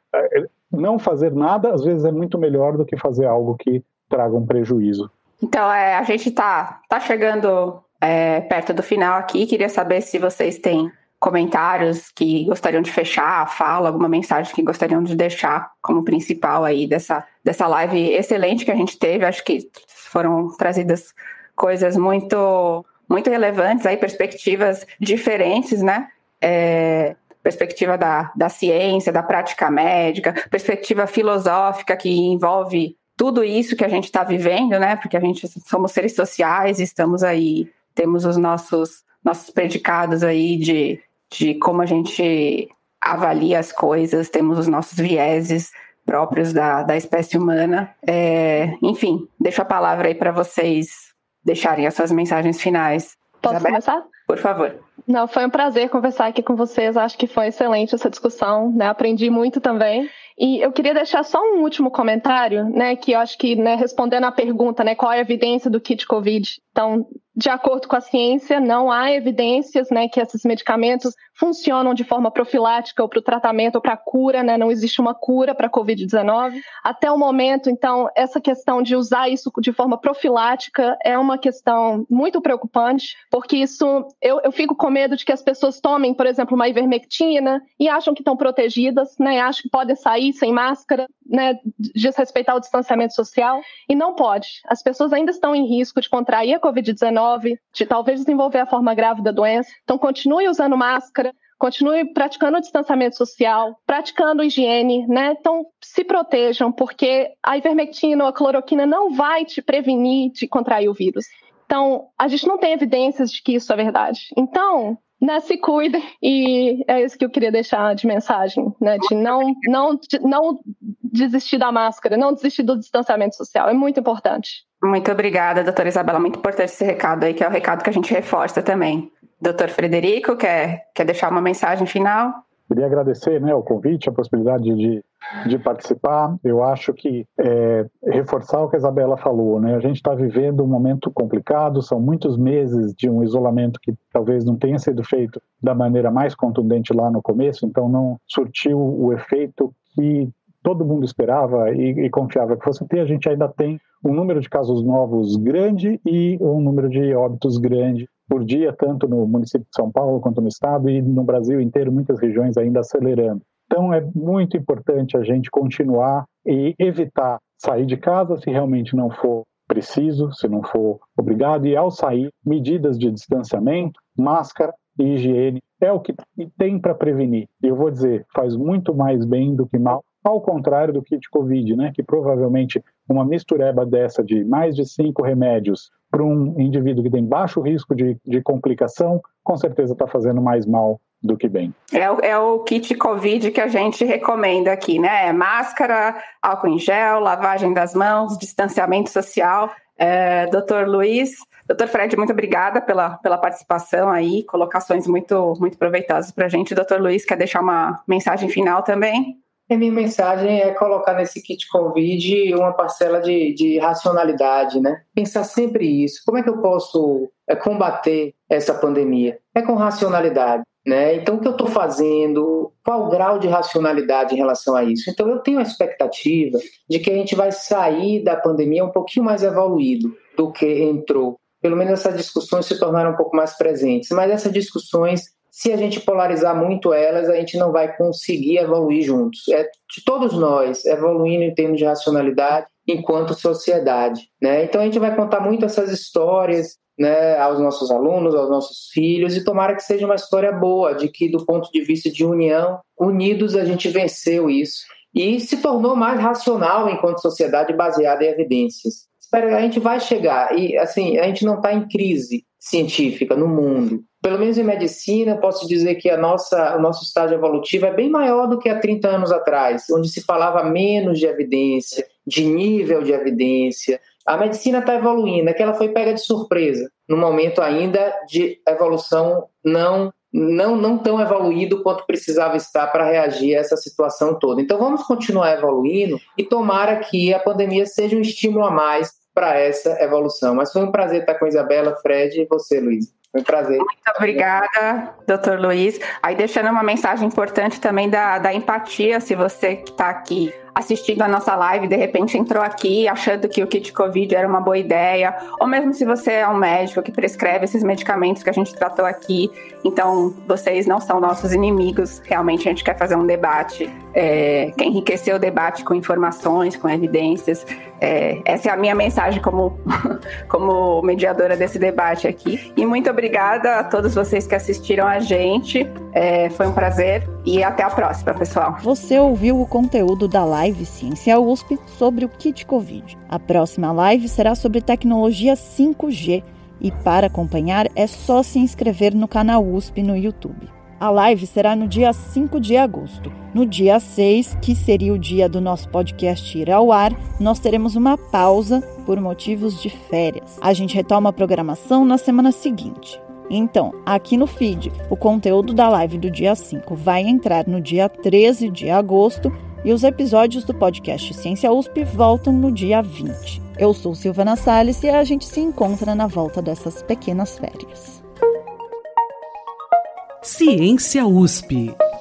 não fazer nada, às vezes é muito melhor do que fazer algo que traga um prejuízo. Então, a gente tá chegando perto do final aqui. Queria saber se vocês têm comentários que gostariam de fechar a fala, alguma mensagem que gostariam de deixar como principal aí dessa live excelente que a gente teve. Acho que foram trazidas coisas muito, muito relevantes, aí, perspectivas diferentes, né? Perspectiva da ciência, da prática médica, perspectiva filosófica que envolve tudo isso que a gente está vivendo, né? Porque a gente somos seres sociais, estamos aí, temos os nossos predicados aí de como a gente avalia as coisas, temos os nossos vieses próprios da espécie humana. Enfim, deixo a palavra aí para vocês deixarem as suas mensagens finais. Posso Isabel? começar? Por favor. Não, foi um prazer conversar aqui com vocês. Acho que foi excelente essa discussão, né? Aprendi muito também. E eu queria deixar só um último comentário, né? Que eu acho que, né, respondendo à pergunta, né, qual é a evidência do kit COVID? Então, de acordo com a ciência, não há evidências, né, que esses medicamentos funcionam de forma profilática ou para o tratamento ou para a cura, né? Não existe uma cura para a COVID-19. Até o momento, então, essa questão de usar isso de forma profilática é uma questão muito preocupante, porque isso, eu fico com medo de que as pessoas tomem, por exemplo, uma ivermectina e acham que estão protegidas, né? Acham que podem sair sem máscara, né? Desrespeitar o distanciamento social, e não pode. As pessoas ainda estão em risco de contrair a COVID-19, de talvez desenvolver a forma grave da doença. Então, continue usando máscara, continue praticando o distanciamento social, praticando higiene, né? Então, se protejam, porque a ivermectina ou a cloroquina não vai te prevenir de contrair o vírus. Então, a gente não tem evidências de que isso é verdade. Então, né, se cuidem, e é isso que eu queria deixar de mensagem, né, de não desistir da máscara, não desistir do distanciamento social, é muito importante. Muito obrigada, doutora Isabela, muito importante esse recado aí, que é o recado que a gente reforça também. Doutor Frederico, quer deixar uma mensagem final? Queria agradecer, né, o convite, a possibilidade de participar. Eu acho que reforçar o que a Isabela falou, né? A gente está vivendo um momento complicado, são muitos meses de um isolamento que talvez não tenha sido feito da maneira mais contundente lá no começo, então não surtiu o efeito que todo mundo esperava e confiava que fosse ter. A gente ainda tem um número de casos novos grande e um número de óbitos grande por dia, tanto no município de São Paulo quanto no estado e no Brasil inteiro, muitas regiões ainda acelerando. Então é muito importante a gente continuar e evitar sair de casa se realmente não for preciso, se não for obrigado, e ao sair, medidas de distanciamento, máscara e higiene é o que tem para prevenir. E eu vou dizer, faz muito mais bem do que mal, ao contrário do kit Covid, né, que provavelmente uma mistureba dessa de mais de 5 remédios para um indivíduo que tem baixo risco de complicação, com certeza está fazendo mais mal do que bem. É o kit Covid que a gente recomenda aqui, né? Máscara, álcool em gel, lavagem das mãos, distanciamento social. Doutor Luiz, doutor Fred, muito obrigada pela participação aí, colocações muito, muito proveitosas para a gente. Doutor Luiz, quer deixar uma mensagem final também? A minha mensagem é colocar nesse kit Covid uma parcela de racionalidade, né? Pensar sempre isso. Como é que eu posso combater essa pandemia? É com racionalidade, né? Então, o que eu estou fazendo? Qual o grau de racionalidade em relação a isso? Então, eu tenho a expectativa de que a gente vai sair da pandemia um pouquinho mais evoluído do que entrou. Pelo menos essas discussões se tornaram um pouco mais presentes. Mas essas discussões, se a gente polarizar muito elas, a gente não vai conseguir evoluir juntos. É de todos nós evoluindo em termos de racionalidade enquanto sociedade, né? Então a gente vai contar muito essas histórias, né, aos nossos alunos, aos nossos filhos, e tomara que seja uma história boa, de que do ponto de vista de união, unidos a gente venceu isso e se tornou mais racional enquanto sociedade baseada em evidências. A gente vai chegar, e assim, a gente não está em crise científica no mundo. Pelo menos em medicina, eu posso dizer que o nosso estágio evolutivo é bem maior do que há 30 anos atrás, onde se falava menos de evidência, de nível de evidência. A medicina está evoluindo, é que ela foi pega de surpresa, no momento ainda de evolução não tão evoluído quanto precisava estar para reagir a essa situação toda. Então vamos continuar evoluindo e tomara que a pandemia seja um estímulo a mais para essa evolução. Mas foi um prazer estar com a Isabela, Fred e você, Luiz. Foi um prazer. Muito obrigada, doutor Luiz. Aí deixando uma mensagem importante também da empatia, se você que está aqui assistindo a nossa live, de repente entrou aqui achando que o kit Covid era uma boa ideia, ou mesmo se você é um médico que prescreve esses medicamentos que a gente tratou aqui, então vocês não são nossos inimigos, realmente a gente quer fazer um debate, quer enriquecer o debate com informações, com evidências. Essa é a minha mensagem como mediadora desse debate aqui. E muito obrigada a todos vocês que assistiram a gente. Foi um prazer e até a próxima, pessoal. Você ouviu o conteúdo da live Ciência USP sobre o kit Covid. A próxima live será sobre tecnologia 5G e para acompanhar é só se inscrever no canal USP no YouTube. A live será no dia 5 de agosto. No dia 6, que seria o dia do nosso podcast ir ao ar, nós teremos uma pausa por motivos de férias. A gente retoma a programação na semana seguinte. Então, aqui no feed, o conteúdo da live do dia 5 vai entrar no dia 13 de agosto e os episódios do podcast Ciência USP voltam no dia 20. Eu sou Silvana Salles e a gente se encontra na volta dessas pequenas férias. Ciência USP.